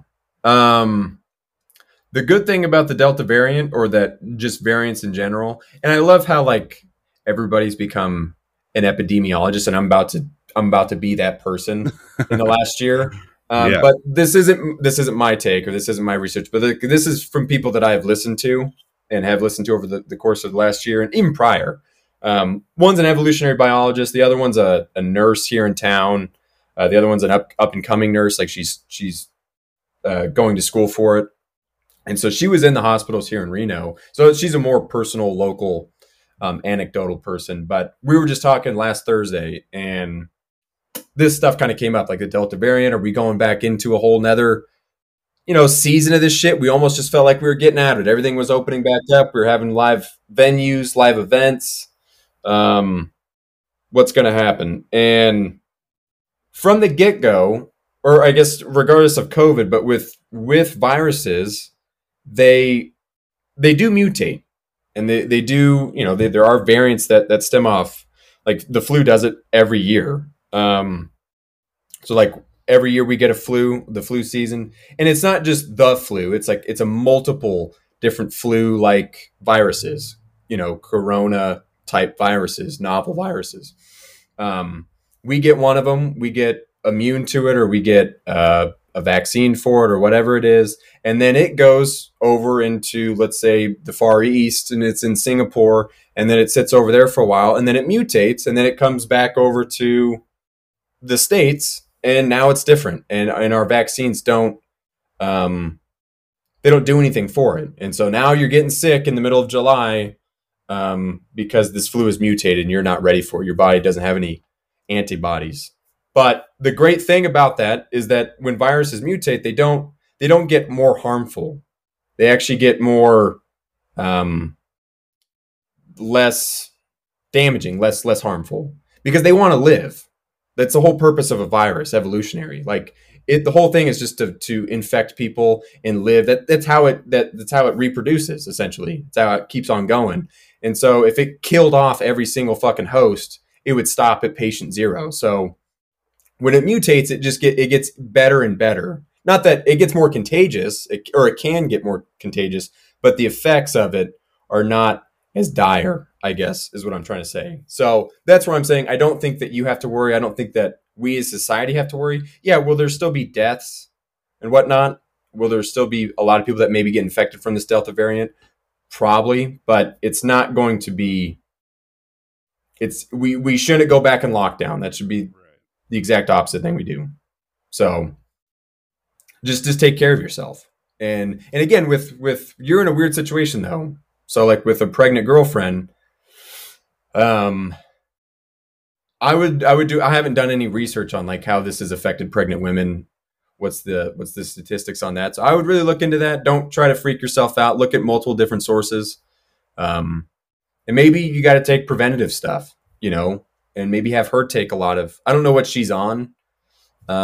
Um, the good thing about the Delta variant, or that just variants in general, and I love how like everybody's become an epidemiologist, and I'm about to I'm about to be that person in the last year. Um, Yeah. But this isn't this isn't my take, or this isn't my research, but the, this is from people that I have listened to and have listened to over the, the course of the last year and even prior. Um, one's an evolutionary biologist, the other one's a, a nurse here in town. Uh, the other one's an up up and coming nurse, like she's she's uh, going to school for it. And so she was in the hospitals here in Reno. So she's a more personal, local, um, anecdotal person. But we were just talking last Thursday, and this stuff kind of came up, like the Delta variant. Are we going back into a whole nother, you know, season of this shit? We almost just felt like we were getting at it. Everything was opening back up. We were having live venues, live events. Um, what's going to happen? And from the get-go, or I guess regardless of COVID, but with with viruses, they they do mutate, and they, they do, you know, they, there are variants that that stem off, like the flu does it every year. Um, so like every year we get a flu, the flu season, and it's not just the flu. It's like it's a multiple different flu like viruses, you know, corona type viruses, novel viruses. Um, we get one of them, we get immune to it, or we get uh, a vaccine for it, or whatever it is. And then it goes over into, let's say, the Far East, and it's in Singapore, and then it sits over there for a while, and then it mutates, and then it comes back over to the States, and now it's different. And, and our vaccines don't, um, they don't do anything for it. And so now you're getting sick in the middle of July um, because this flu is mutated and you're not ready for it. Your body doesn't have any antibodies. But the great thing about that is that when viruses mutate, they don't they don't get more harmful. They actually get more um, less damaging, less less harmful, because they want to live. That's the whole purpose of a virus, evolutionary. Like it, the whole thing is just to to infect people and live. That that's how it that that's how it reproduces. Essentially, it's how it keeps on going. And so, if it killed off every single fucking host, it would stop at patient zero. So when it mutates, it just get it gets better and better. Not that it gets more contagious, it, or it can get more contagious, but the effects of it are not as dire, I guess, is what I'm trying to say. So that's where I'm saying I don't think that you have to worry. I don't think that we as society have to worry. Yeah, will there still be deaths and whatnot? Will there still be a lot of people that maybe get infected from this Delta variant? Probably, but it's not going to be. It's we we shouldn't go back in lockdown. That should be the exact opposite thing we do. So just just take care of yourself. And and again, with with you're in a weird situation though. So like with a pregnant girlfriend, um, I would I would do. I haven't done any research on like how this has affected pregnant women. What's the what's the statistics on that? So I would really look into that. Don't try to freak yourself out. Look at multiple different sources. Um, and maybe you got to take preventative stuff, you know, and maybe have her take a lot of, I don't know what she's on. Um,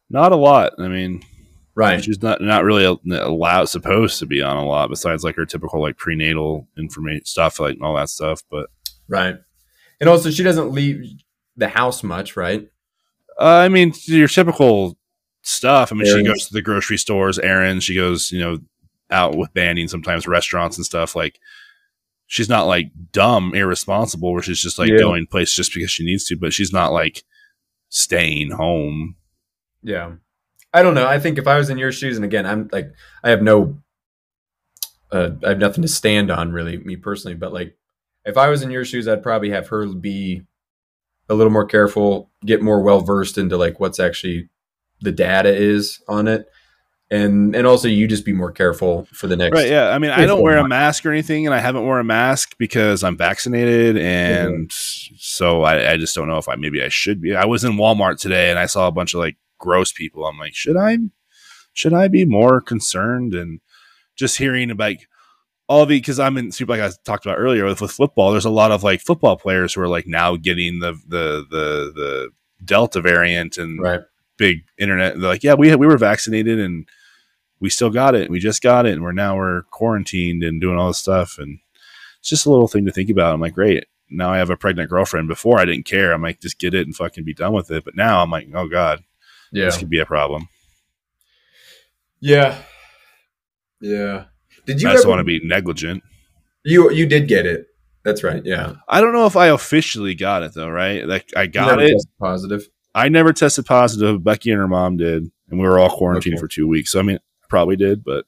Not a lot. I mean, Right. she's not not really allowed supposed to be on a lot besides like her typical like prenatal information stuff, like all that stuff. But Right. And also, she doesn't leave the house much, right? uh, I mean, your typical stuff. I mean, she goes Errands. to the grocery stores, errands. She goes, you know, out with banding sometimes, restaurants and stuff. Like, she's not like dumb, irresponsible, where she's just like Yeah. going places just because she needs to. But she's not like staying home. Yeah. I don't know. I think if I was in your shoes, and again, I'm like, I have no, uh, I have nothing to stand on, really, me personally. But like, if I was in your shoes, I'd probably have her be a little more careful, get more well versed into like what's actually the data is on it, and and also you just be more careful for the next. Right. Yeah. I mean, I three, don't four wear a months. mask or anything, and I haven't worn a mask because I'm vaccinated. And so I, I just don't know if I maybe I should be. I was in Walmart today and I saw a bunch of like gross people. I'm like, should I, should I be more concerned? And just hearing about all of it, because I'm in super, like I talked about earlier with, with football, there's a lot of like football players who are like now getting the, the, the, the Delta variant and Right. big internet. They're like, yeah, we, we were vaccinated and we still got it. We just got it. And we're now we're quarantined and doing all this stuff. And it's just a little thing to think about. I'm like, great. Now I have a pregnant girlfriend. Before I didn't care. I'm like, just get it and fucking be done with it. But now I'm like, oh God, Yeah. this could be a problem. Yeah. Yeah. Did you I just ever, want to be negligent. you you did get it. That's right. Yeah. I don't know if I officially got it though, right? Like I You got never it. tested positive. I never tested positive. Becky and her mom did. And we were all quarantined Okay. for two weeks. So I mean, I probably did, but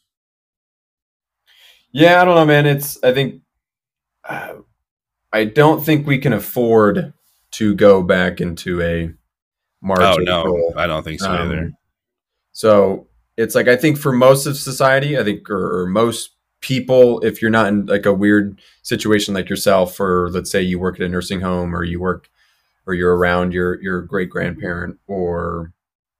Yeah, I don't know, man. It's I think uh, I don't think we can afford to go back into a March. oh no, April. I don't think so Um, either. So it's like I think for most of society, I think or, or most people, if you're not in like a weird situation like yourself, or let's say you work at a nursing home, or you work, or you're around your your great grandparent, or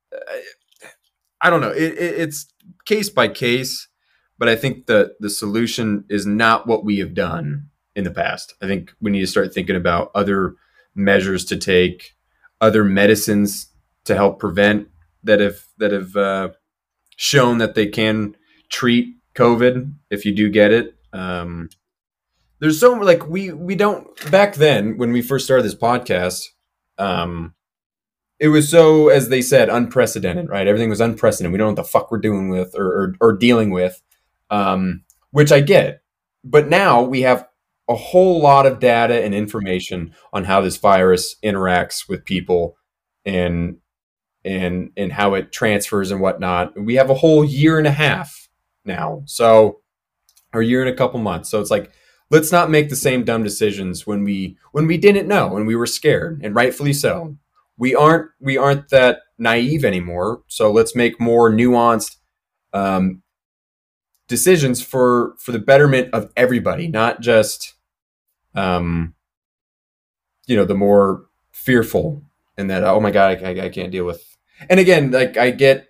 I don't know, it, it, it's case by case. But I think the the solution is not what we have done in the past. I think we need to start thinking about other measures to take, other medicines to help prevent that have that have uh, shown that they can treat COVID if you do get it. Um, there's so like we we don't back then when we first started this podcast. Um, it was so, as they said, unprecedented, right? Everything was unprecedented. We don't know what the fuck we're doing with or or, or dealing with, um, which I get. But now we have a whole lot of data and information on how this virus interacts with people, and and and how it transfers and whatnot. We have a whole year and a half now, so or a year and a couple months. So it's like, let's not make the same dumb decisions when we when we didn't know, when we were scared, and rightfully so. We aren't we aren't that naive anymore. So let's make more nuanced um, decisions for for the betterment of everybody, not just um, you know the more fearful and that, oh my god, I, I can't deal with. And again, like I get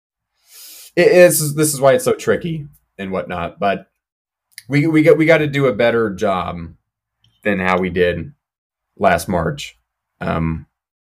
it is this is why it's so tricky and whatnot, but we we got we got to do a better job than how we did last March, um,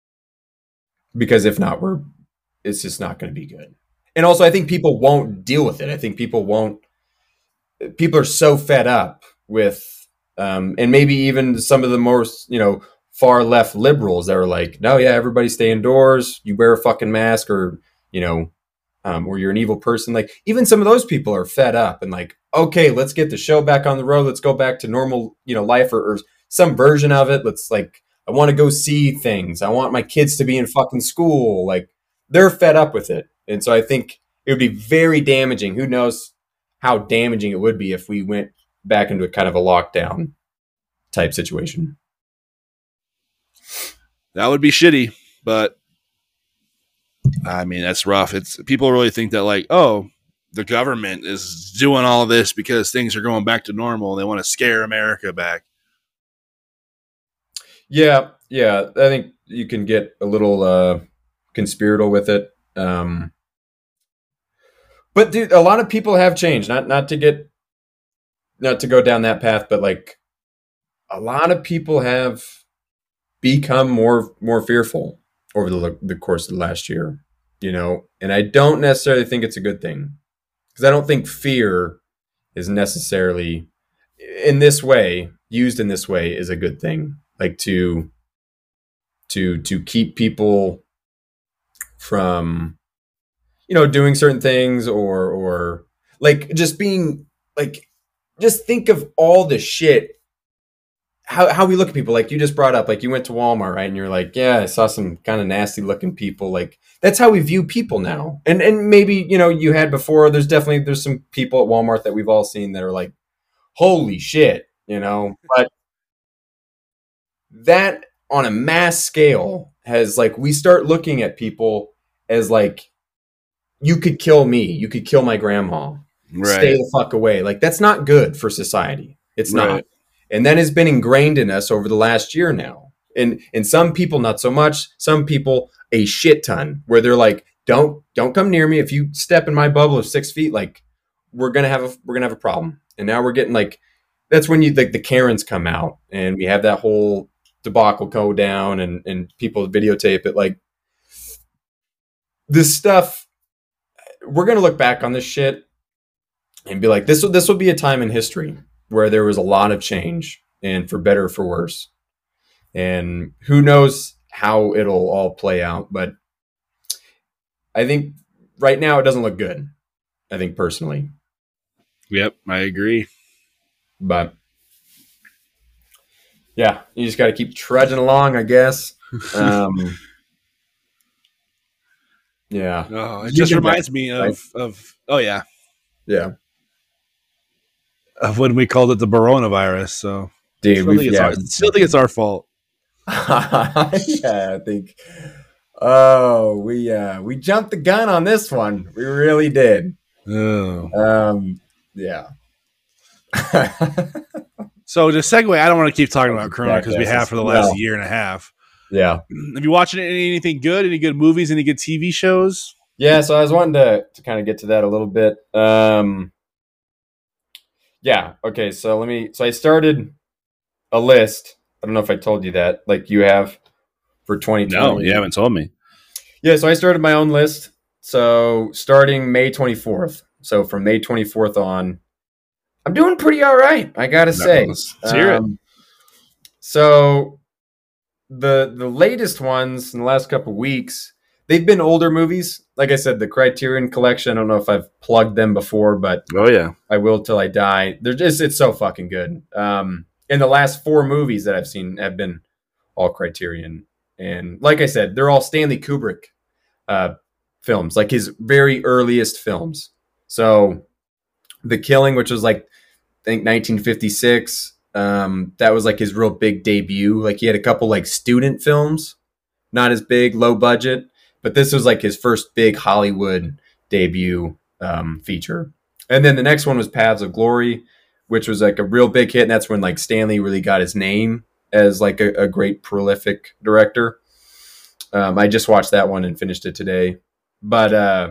because if not, we're it's just not going to be good. And also, I think people won't deal with it. I think people won't. People are so fed up with, um, and maybe even some of the most you know far left liberals that are like, no, yeah, everybody stay indoors. You wear a fucking mask, or you know. Um, or you're an evil person. Like even some of those people are fed up and like, okay, let's get the show back on the road. Let's go back to normal, you know, life or, or some version of it. Let's like, I want to go see things. I want my kids to be in fucking school. Like they're fed up with it. And so I think it would be very damaging. Who knows how damaging it would be if we went back into a kind of a lockdown type situation. That would be shitty, but I mean, that's rough. It's people really think that like, oh, the government is doing all of this because things are going back to normal. They want to scare America back. Yeah. Yeah. I think you can get a little, uh, conspiratorial with it. Um, but dude, a lot of people have changed, not, not to get, not to go down that path, but like a lot of people have become more, more fearful over the, the course of the last year. you know, and I don't necessarily think it's a good thing because I don't think fear is necessarily in this way used in this way is a good thing. Like to to to keep people from, you know, doing certain things or or like just being like just think of all the shit how how we look at people. Like you just brought up, like you went to Walmart, right? And you're like, yeah, I saw some kind of nasty looking people. Like that's how we view people now. And and maybe, you know, you had before. There's definitely there's some people at Walmart that we've all seen that are like, holy shit, you know. But that on a mass scale has like we start looking at people as like you could kill me, you could kill my grandma. Right. Stay the fuck away. Like that's not good for society. It's Right. not. And that has been ingrained in us over the last year now. And and some people not so much, some people a shit ton where they're like, don't don't come near me. If you step in my bubble of six feet, like we're gonna have a we're gonna have a problem. And now we're getting like that's when you like the Karens come out and we have that whole debacle go down and, and people videotape it. Like this stuff, we're gonna look back on this shit and be like, this will this will be a time in history where there was a lot of change and for better or for worse. And who knows how it'll all play out. But I think right now it doesn't look good. I think personally. Yep, I agree. But yeah, you just got to keep trudging along, I guess. Um, yeah. Oh, it You just can reminds bet, me of, right? of, oh yeah, Yeah. of when we called it the coronavirus. So Dude, still, we've, think it's yeah. our, still think it's our fault. Yeah, I think. Oh, we uh, we jumped the gun on this one. We really did. Oh. Um, yeah. So to segue, I don't want to keep talking about Corona because we Jackasses. have for the last No. year and a half. Yeah. Have you watching any, anything good? Any good movies? Any good T V shows? Yeah, so I was wanting to, to kind of get to that a little bit. Um, yeah, okay, so let me, so I started a list. I don't know if I told you that, like you have for twenty twenty. No, you haven't told me. Yeah, so I started my own list. So starting May twenty-fourth. So from May twenty-fourth on, I'm doing pretty all right, I gotta say. Let's hear it. Um, so the the latest ones in the last couple weeks, they've been older movies. Like I said, the Criterion Collection. I don't know if I've plugged them before, but Oh yeah. I will till I die. They're just it's so fucking good. Um, and the last four movies that I've seen have been all Criterion, and like I said, they're all Stanley Kubrick uh, films, like his very earliest films. So, The Killing, which was like I think nineteen fifty-six. Um, that was like his real big debut. Like he had a couple like student films, not as big, low budget, but this was like his first big Hollywood debut um, feature. And then the next one was Paths of Glory, which was like a real big hit. And that's when like Stanley really got his name as like a, a great prolific director. Um, I just watched that one and finished it today, but uh,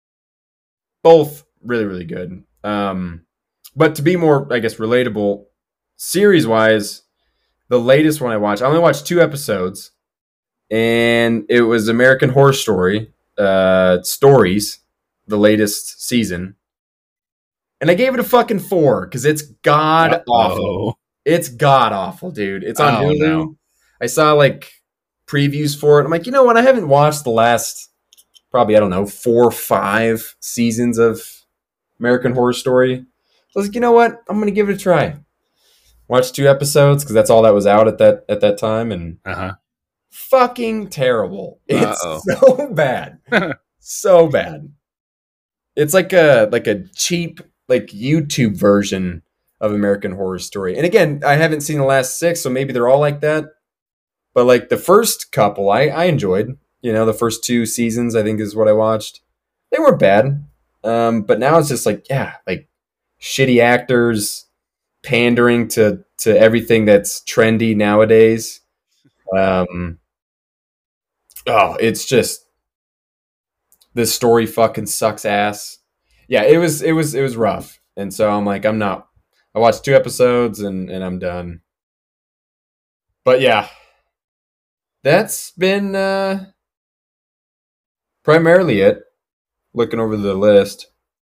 both really, really good. Um, but to be more, I guess, relatable series wise, the latest one I watched, I only watched two episodes, and it was American Horror Story uh, Stories, the latest season. And I gave it a fucking four because it's god awful. Uh-oh. It's god awful, dude. It's on Oh, Hulu. no. I saw like previews for it. I'm like, you know what? I haven't watched the last probably, I don't know, four or five seasons of American Horror Story. So I was like, you know what? I'm gonna give it a try. Watched two episodes because that's all that was out at that at that time, and Uh-huh. fucking terrible. It's Uh-oh. so bad. So bad. It's like a like a cheap like YouTube version of American Horror Story. And again, I haven't seen the last six, so maybe they're all like that. But like the first couple, I, I enjoyed. You know, the first two seasons, I think, is what I watched. They weren't bad. Um, but now it's just like, yeah, like shitty actors pandering to to everything that's trendy nowadays. Um, oh, it's just this story fucking sucks ass. Yeah, it was it was it was rough. And so I'm like, I'm not. I watched two episodes and and I'm done. But yeah, that's been uh, primarily it. Looking over the list,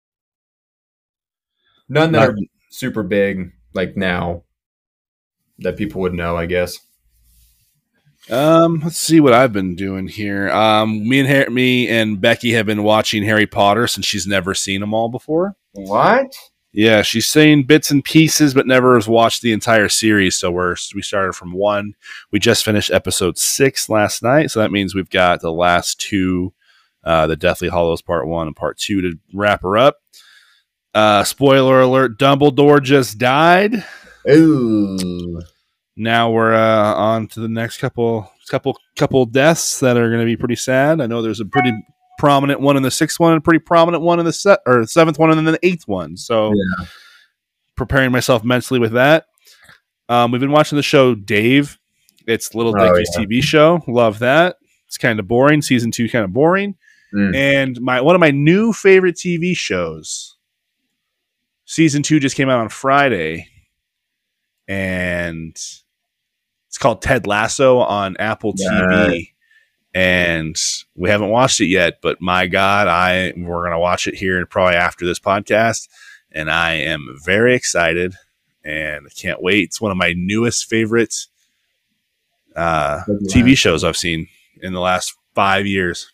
none that Not, are super big like now that people would know, I guess. um, let's see what I've been doing here. Um, me and Har- me and Becky have been watching Harry Potter since she's never seen them all before. What? Yeah, she's seen bits and pieces, but never has watched the entire series. So we're we started from one. We just finished episode six last night, so that means we've got the last two, uh, the Deathly Hollows Part One and Part Two, to wrap her up. Uh, spoiler alert: Dumbledore just died. Ooh. Now we're uh, on to the next couple, couple, couple deaths that are going to be pretty sad. I know there's a pretty prominent one in the sixth one, and a pretty prominent one in the set or the seventh one, and then the eighth one. So, Yeah. preparing myself mentally with that. Um, we've been watching the show Dave. It's Little Oh, Dicky's yeah. T V show. Love that. It's kind of boring. Season two, kind of boring. Mm. And my one of my new favorite T V shows. Season two just came out on Friday, and it's called Ted Lasso on Apple T V. Right. And we haven't watched it yet, but my God, I we're gonna watch it here probably after this podcast, and I am very excited and I can't wait. It's one of my newest favorite uh, T V shows I've seen in the last five years.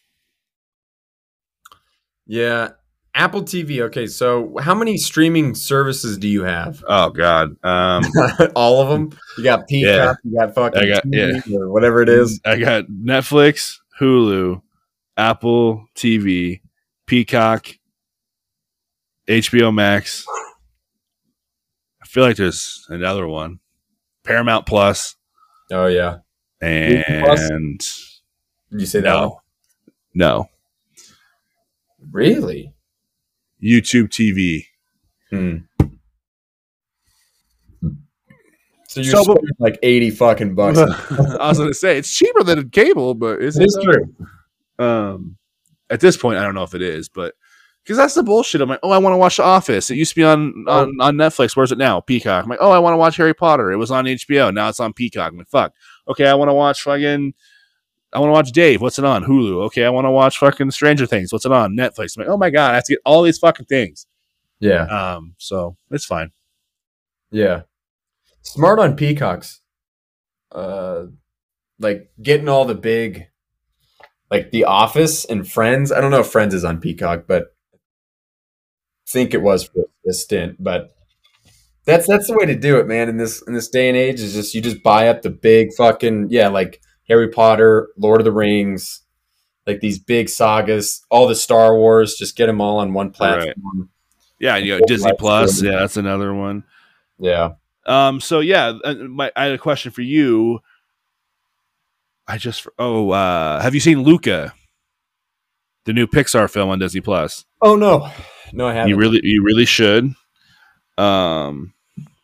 Yeah. Apple T V. Okay, so how many streaming services do you have? Oh God, um, All of them? You got Peacock, you got fucking I got- T V yeah. or whatever it is. I got Netflix, Hulu, Apple T V, Peacock, H B O Max. I feel like there's another one, Paramount Plus, Oh yeah. and Did you say that one? no, no, Really? YouTube T V. Hmm. So you're So- spending like eighty fucking bucks. I was gonna say it's cheaper than cable, but is it? It's true. Um, at this point, I don't know if it is, but because that's the bullshit. I'm like, oh, I want to watch The Office. It used to be on, on on Netflix. Where's it now? Peacock. I'm like, oh, I want to watch Harry Potter. It was on H B O. Now it's on Peacock. I'm like, fuck. Okay, I want to watch fucking. I want to watch Dave. What's it on? Hulu. Okay, I want to watch fucking Stranger Things. What's it on? Netflix. I'm like, oh my God, I have to get all these fucking things. Yeah. Um, so it's fine. Yeah. Smart on Peacocks. Uh, like getting all the big, like The Office and Friends. I don't know if Friends is on Peacock, but I think it was for a stint. But that's that's the way to do it, man. In this in this day and age, is just you just buy up the big fucking yeah, like Harry Potter, Lord of the Rings, like these big sagas, all the Star Wars. Just get them all on one platform. Yeah, you got Disney Plus. Yeah, that's another one. Yeah. Um. So yeah, uh, my, I had a question for you. I just oh, uh, have you seen Luca, the new Pixar film on Disney Plus? Oh no, no, I haven't. You really, you really should. Um,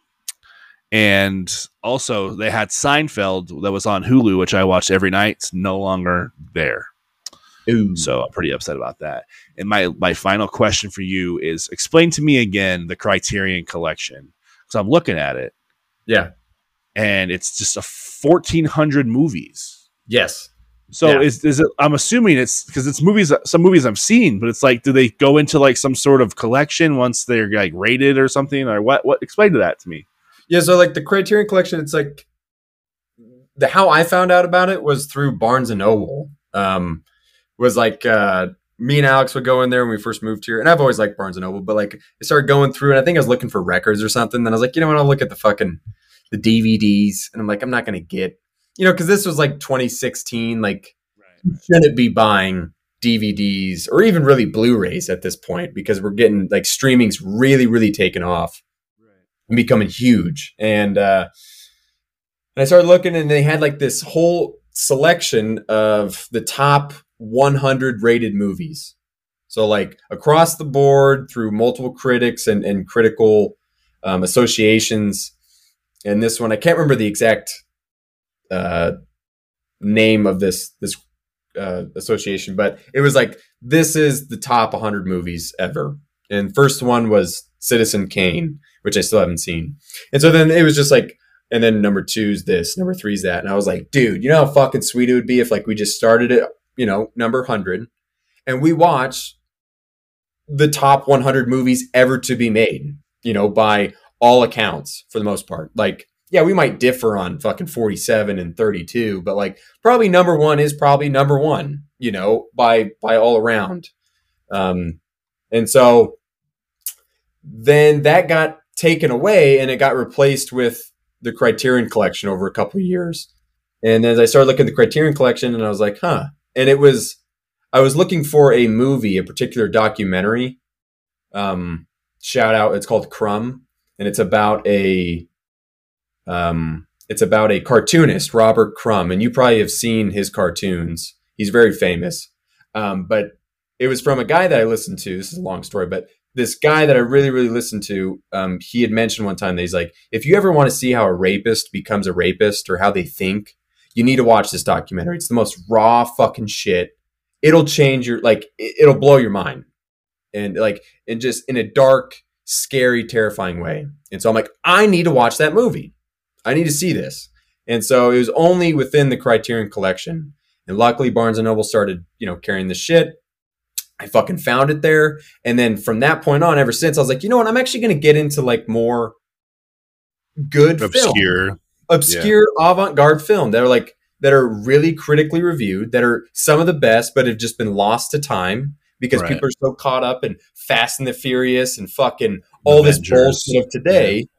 and also they had Seinfeld that was on Hulu, which I watched every night. It's no longer there, Ooh. so I'm pretty upset about that. And my my final question for you is: explain to me again the Criterion Collection, because I'm looking at it, Yeah. and it's just a fourteen hundred movies. Yes. So Yeah. is is it? I'm assuming it's because it's movies. Some movies I've seen, but it's like, do they go into like some sort of collection once they're like rated or something, or what? What? Explain to that to me. Yeah. So like the Criterion Collection, it's like the how I found out about it was through Barnes and Noble. Um, was like uh, me and Alex would go in there when we first moved here, and I've always liked Barnes and Noble, but like I started going through, and I think I was looking for records or something. Then I was like, you know what? I'll look at the fucking the D V Ds, and I'm like, I'm not gonna get, you know, because this was like twenty sixteen, like. You shouldn't be buying D V Ds or even really Blu-rays at this point because we're getting like streaming's really, really taken off and becoming huge. And, uh, and I started looking and they had like this whole selection of the top one hundred rated movies. So like across the board through multiple critics and, and critical um, associations. And this one, I can't remember the exact uh, name of this, this Uh, association, but it was like this is the top one hundred movies ever, and first one was Citizen Kane, which I still haven't seen. And so then it was just like, and then number two's this, number three's that, and I was like, dude, you know how fucking sweet it would be if like we just started it, you know, number one hundred, and we watch the top one hundred movies ever to be made, you know, by all accounts for the most part. Like, yeah, we might differ on fucking forty-seven and thirty-two, but like probably number one is probably number one, you know, by, by all around. Um, and so then that got taken away and it got replaced with the Criterion Collection over a couple of years. And as I started looking at the Criterion Collection and I was like, huh. And it was, I was looking for a movie, a particular documentary. Um, shout out, it's called Crumb, and it's about a, um, it's about a cartoonist, Robert Crumb, and you probably have seen his cartoons. He's very famous. Um, but it was from a guy that I listened to. This is a long story, but this guy that I really, really listened to, um, he had mentioned one time that he's like, if you ever want to see how a rapist becomes a rapist or how they think, you need to watch this documentary. It's the most raw fucking shit. It'll change your, like, it'll blow your mind. And like, and just in a dark, scary, terrifying way. And so I'm like, I need to watch that movie. I need to see this. And so it was only within the Criterion Collection. And luckily Barnes and Noble started, you know, carrying the shit. I fucking found it there. And then from that point on, ever since, I was like, you know what? I'm actually going to get into like more good obscure, film. obscure yeah. avant-garde film that are like, that are really critically reviewed, that are some of the best, but have just been lost to time because right. people are so caught up in Fast and the Furious and fucking all Avengers. This bullshit of today. Yeah.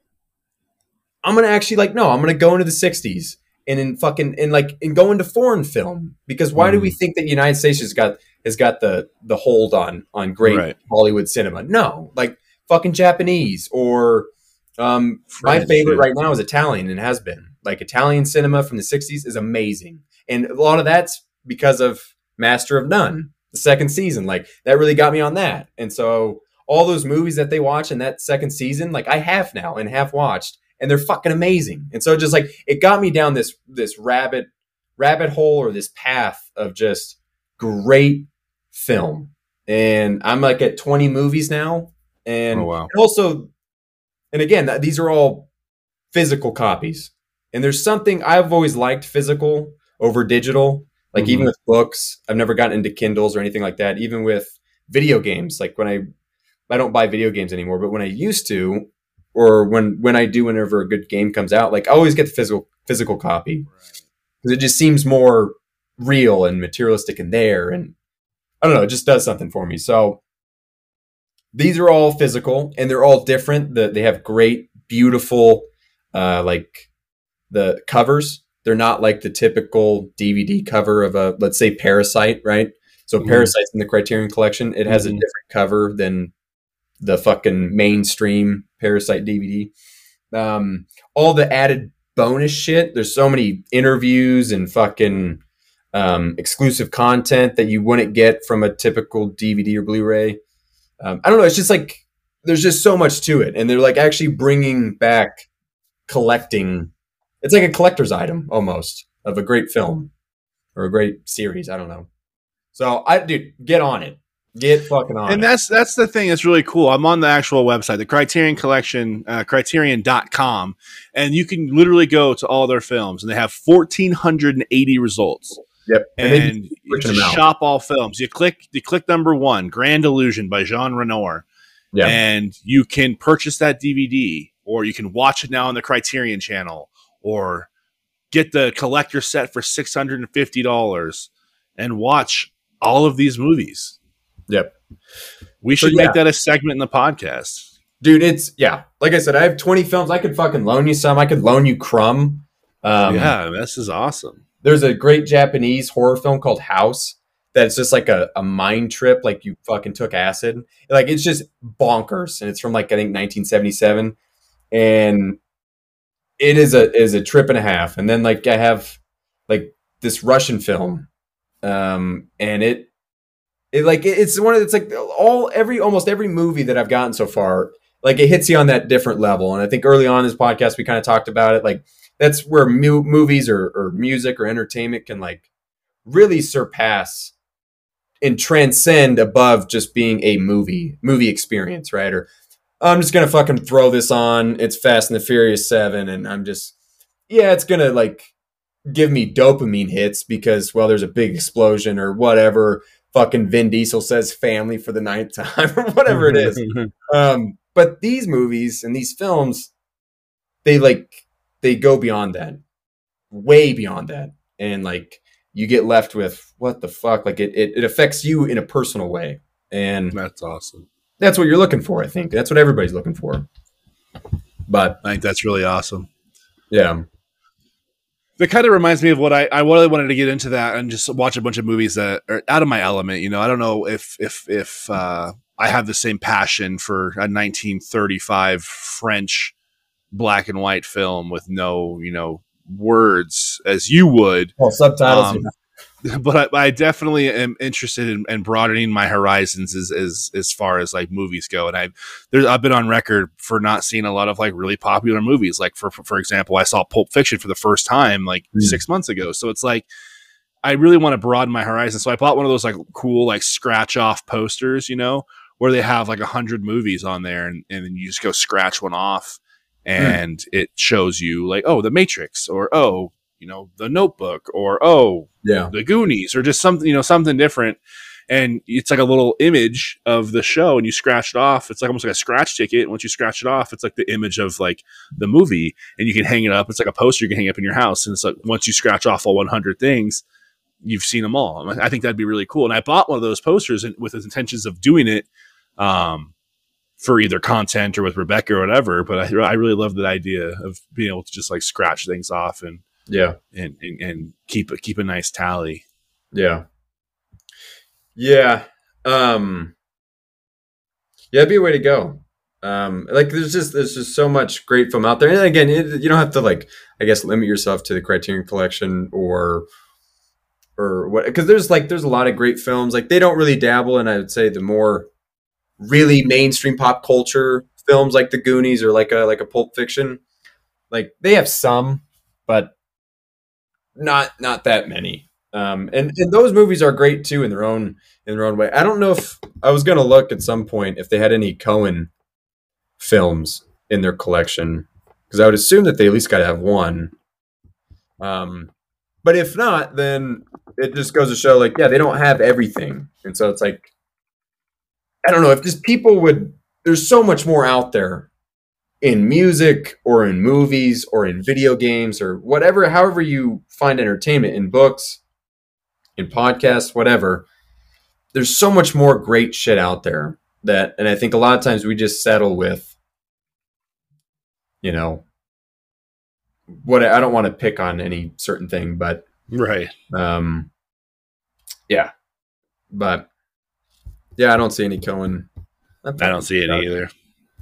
I'm going to actually like, no, I'm going to go into the sixties and in fucking, and like, and go into foreign film because why mm. do we think that the United States has got, has got the, the hold on, on great right. Hollywood cinema? No, like fucking Japanese or, um, French, my favorite yeah. right now is Italian and has been. Like Italian cinema from the sixties is amazing. And a lot of that's because of Master of None, the second season. Like that really got me on that. And so all those movies that they watch in that second season, like I have now and have watched, and they're fucking amazing. And so just like it got me down this this rabbit rabbit hole or this path of just great film. And I'm like at twenty movies now. And oh, wow. also, and again, these are all physical copies. And there's something I've always liked physical over digital. Like mm-hmm. even with books, I've never gotten into Kindles or anything like that. Even with video games, like when I, I don't buy video games anymore, but when I used to, or when, when I do, whenever a good game comes out, like I always get the physical, physical copy because it just seems more real and materialistic in there. And I don't know, it just does something for me. So these are all physical and they're all different. The, they have great, beautiful, uh, like, the covers. They're not like the typical D V D cover of a, let's say Parasite, right? So mm-hmm. Parasite's in the Criterion Collection. It has mm-hmm. a different cover than the fucking mainstream Parasite D V D. Um, all the added bonus shit. There's so many interviews and fucking um, exclusive content that you wouldn't get from a typical D V D or Blu-ray. Um, I don't know. It's just like, there's just so much to it. And they're like actually bringing back collecting. It's like a collector's item almost of a great film or a great series. I don't know. So I, dude, get on it. Get fucking on and it. that's that's the thing that's really cool. I'm on the actual website, the Criterion Collection, uh, criterion dot com, and you can literally go to all their films, and they have one thousand four hundred eighty results. Yep. And, and you, you just shop all films. You click you click number one, Grand Illusion by Jean Renoir. Yeah. And you can purchase that D V D, or you can watch it now on the Criterion channel, or get the collector set for six hundred fifty dollars and watch all of these movies. Yep. We should so, yeah. make that a segment in the podcast. Dude, it's, yeah. Like I said, I have twenty films. I could fucking loan you some. I could loan you Crumb. Um, yeah, this is awesome. There's a great Japanese horror film called House that's just like a, a mind trip, like you fucking took acid. Like, it's just bonkers. And it's from like, I think nineteen seventy-seven. And it is a is a trip and a half. And then like I have like this Russian film. Um, and it, It like it's one of it's like all every almost every movie that I've gotten so far, like it hits you on that different level. And I think early on in this podcast we kind of talked about it. Like that's where mu- movies or, or music or entertainment can like really surpass and transcend above just being a movie movie experience, right? Or I'm just gonna fucking throw this on. It's Fast and the Furious seven, and I'm just yeah, it's gonna like give me dopamine hits because well, there's a big explosion or whatever. fucking Vin Diesel says family for the ninth time or whatever it is. Um, but these movies and these films, they like they go beyond that, way beyond that, and like you get left with what the fuck. Like it, it, it affects you in a personal way, and That's awesome. That's what you're looking for. I think that's what everybody's looking for. But I think that's really awesome. Yeah. That kind of reminds me of what I, I really wanted to get into that and just watch a bunch of movies that are out of my element. You know, I don't know if if if uh, I have the same passion for a nineteen thirty-five French black and white film with no, you know, words as you would. Well, subtitles. Um, but I, I definitely am interested in, in broadening my horizons as, as as far as like movies go. And I've there's I've been on record for not seeing a lot of like really popular movies. Like for for, for example, I saw Pulp Fiction for the first time like mm. six months ago. So it's like I really want to broaden my horizons. So I bought one of those like cool like scratch off posters, you know, where they have like a hundred movies on there, and and then you just go scratch one off, and mm. it shows you like, oh, The Matrix, or oh, you know, The Notebook, or oh, yeah, The Goonies, or just something, you know, something different. And it's like a little image of the show, and you scratch it off. It's like almost like a scratch ticket. Once you scratch it off, it's like the image of like the movie, and you can hang it up. It's like a poster you can hang up in your house. And it's like once you scratch off all one hundred things, you've seen them all. I think that'd be really cool. And I bought one of those posters with the intentions of doing it um, for either content or with Rebecca or whatever. But I, I really love that idea of being able to just like scratch things off and yeah, and and, and keep a, keep a nice tally. Yeah. Yeah. Um, yeah, it'd be a way to go. Um, like there's just, there's just so much great film out there. And again, it, you don't have to like, I guess, limit yourself to the Criterion Collection or, or what, cause there's like, there's a lot of great films. Like they don't really dabble in, I would say, the more really mainstream pop culture films like The Goonies or like a, like a Pulp Fiction. Like they have some, but not, not that many. Um, and, and those movies are great too in their own in their own way. I don't know if I was gonna look at some point if they had any Coen films in their collection, because I would assume that they at least got to have one. Um, but if not, then it just goes to show, like, yeah, they don't have everything, and so it's like, I don't know if just people would. There's so much more out there in music or in movies or in video games or whatever, however you find entertainment, in books, in podcasts, whatever. There's so much more great shit out there that, and I think a lot of times we just settle with, you know, what I don't want to pick on any certain thing, but right. Um, yeah, but yeah, I don't see any Coen. I don't see it either.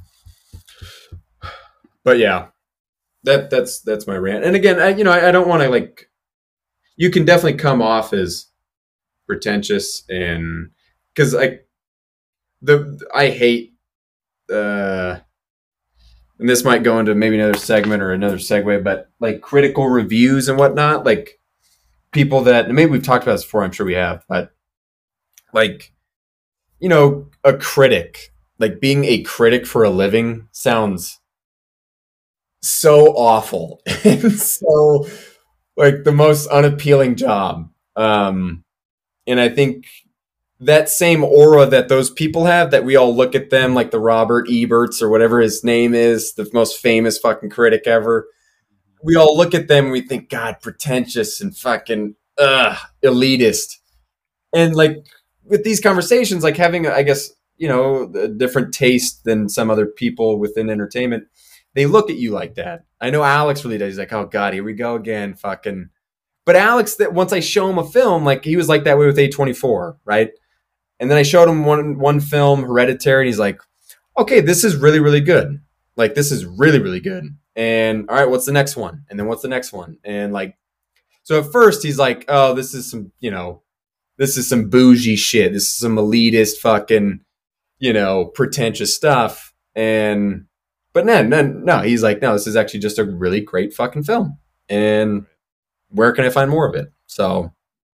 But yeah, that that's, that's my rant. And again, I, you know, I, I don't want to like, you can definitely come off as pretentious, and because I the I hate uh and this might go into maybe another segment or another segue, but like critical reviews and whatnot, like people that, and maybe we've talked about this before, I'm sure we have, but like, you know, a critic, like being a critic for a living sounds so awful and so like the most unappealing job. Um, and I think that same aura that those people have, that we all look at them like the Robert Eberts or whatever his name is, the most famous fucking critic ever. We all look at them and we think, God, pretentious and fucking ugh, elitist. And like with these conversations, like having, I guess, you know, a different taste than some other people within entertainment, they look at you like that. I know Alex really does. He's like, oh God, here we go again, fucking. But Alex, that once I show him a film, like he was like that way with A twenty-four, right? And then I showed him one one film, Hereditary, and he's like, okay, this is really, really good. Like, this is really, really good. And all right, what's the next one? And then what's the next one? And like, so at first he's like, oh, this is some, you know, this is some bougie shit. This is some elitist fucking, you know, pretentious stuff. And, but no, no, no, he's like, no, this is actually just a really great fucking film. And where can I find more of it? So,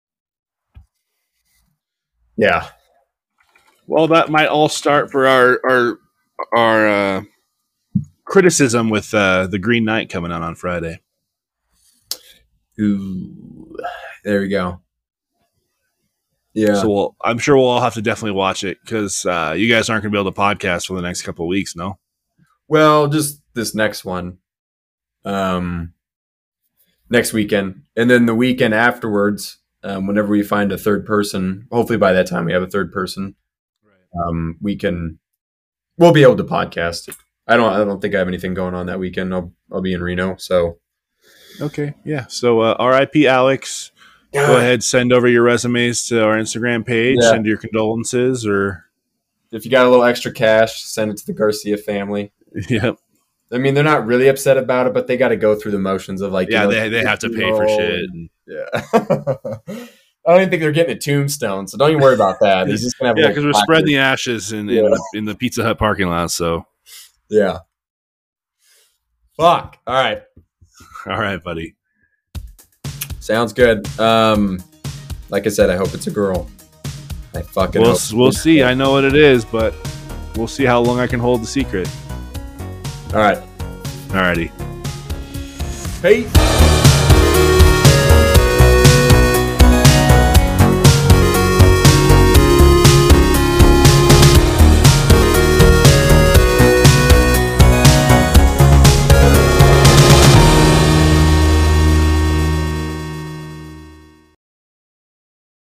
yeah. Well, that might all start for our our our uh, criticism with uh, The Green Knight coming out on Friday. Ooh, there we go. Yeah. So we'll, I'm sure we'll all have to definitely watch it because uh, you guys aren't going to be able to podcast for the next couple of weeks, no? Well, just this next one. Um, next weekend. And then the weekend afterwards, um, whenever we find a third person, hopefully by that time we have a third person, um, we can, we'll be able to podcast. I don't, I don't think I have anything going on that weekend. I'll, I'll be in Reno. So, okay. Yeah. So uh, R I P Alex, go ahead, send over your resumes to our Instagram page, Yeah. send your condolences or. If you got a little extra cash, send it to the Garcia family. Yep. I mean, they're not really upset about it, but they got to go through the motions of like, Yeah, you know, they, they have to pay for shit. And, yeah. I don't even think they're getting a tombstone, so don't even worry about that. He's just gonna have a Yeah, little because we're placard. spreading the ashes in, in, Yeah. the, in the Pizza Hut parking lot. So, Yeah. Fuck. All right. all right, buddy. Sounds good. Um, like I said, I hope it's a girl. I fucking We'll hope. we'll see. I know what it is, but we'll see how long I can hold the secret. All right. Alrighty. Peace.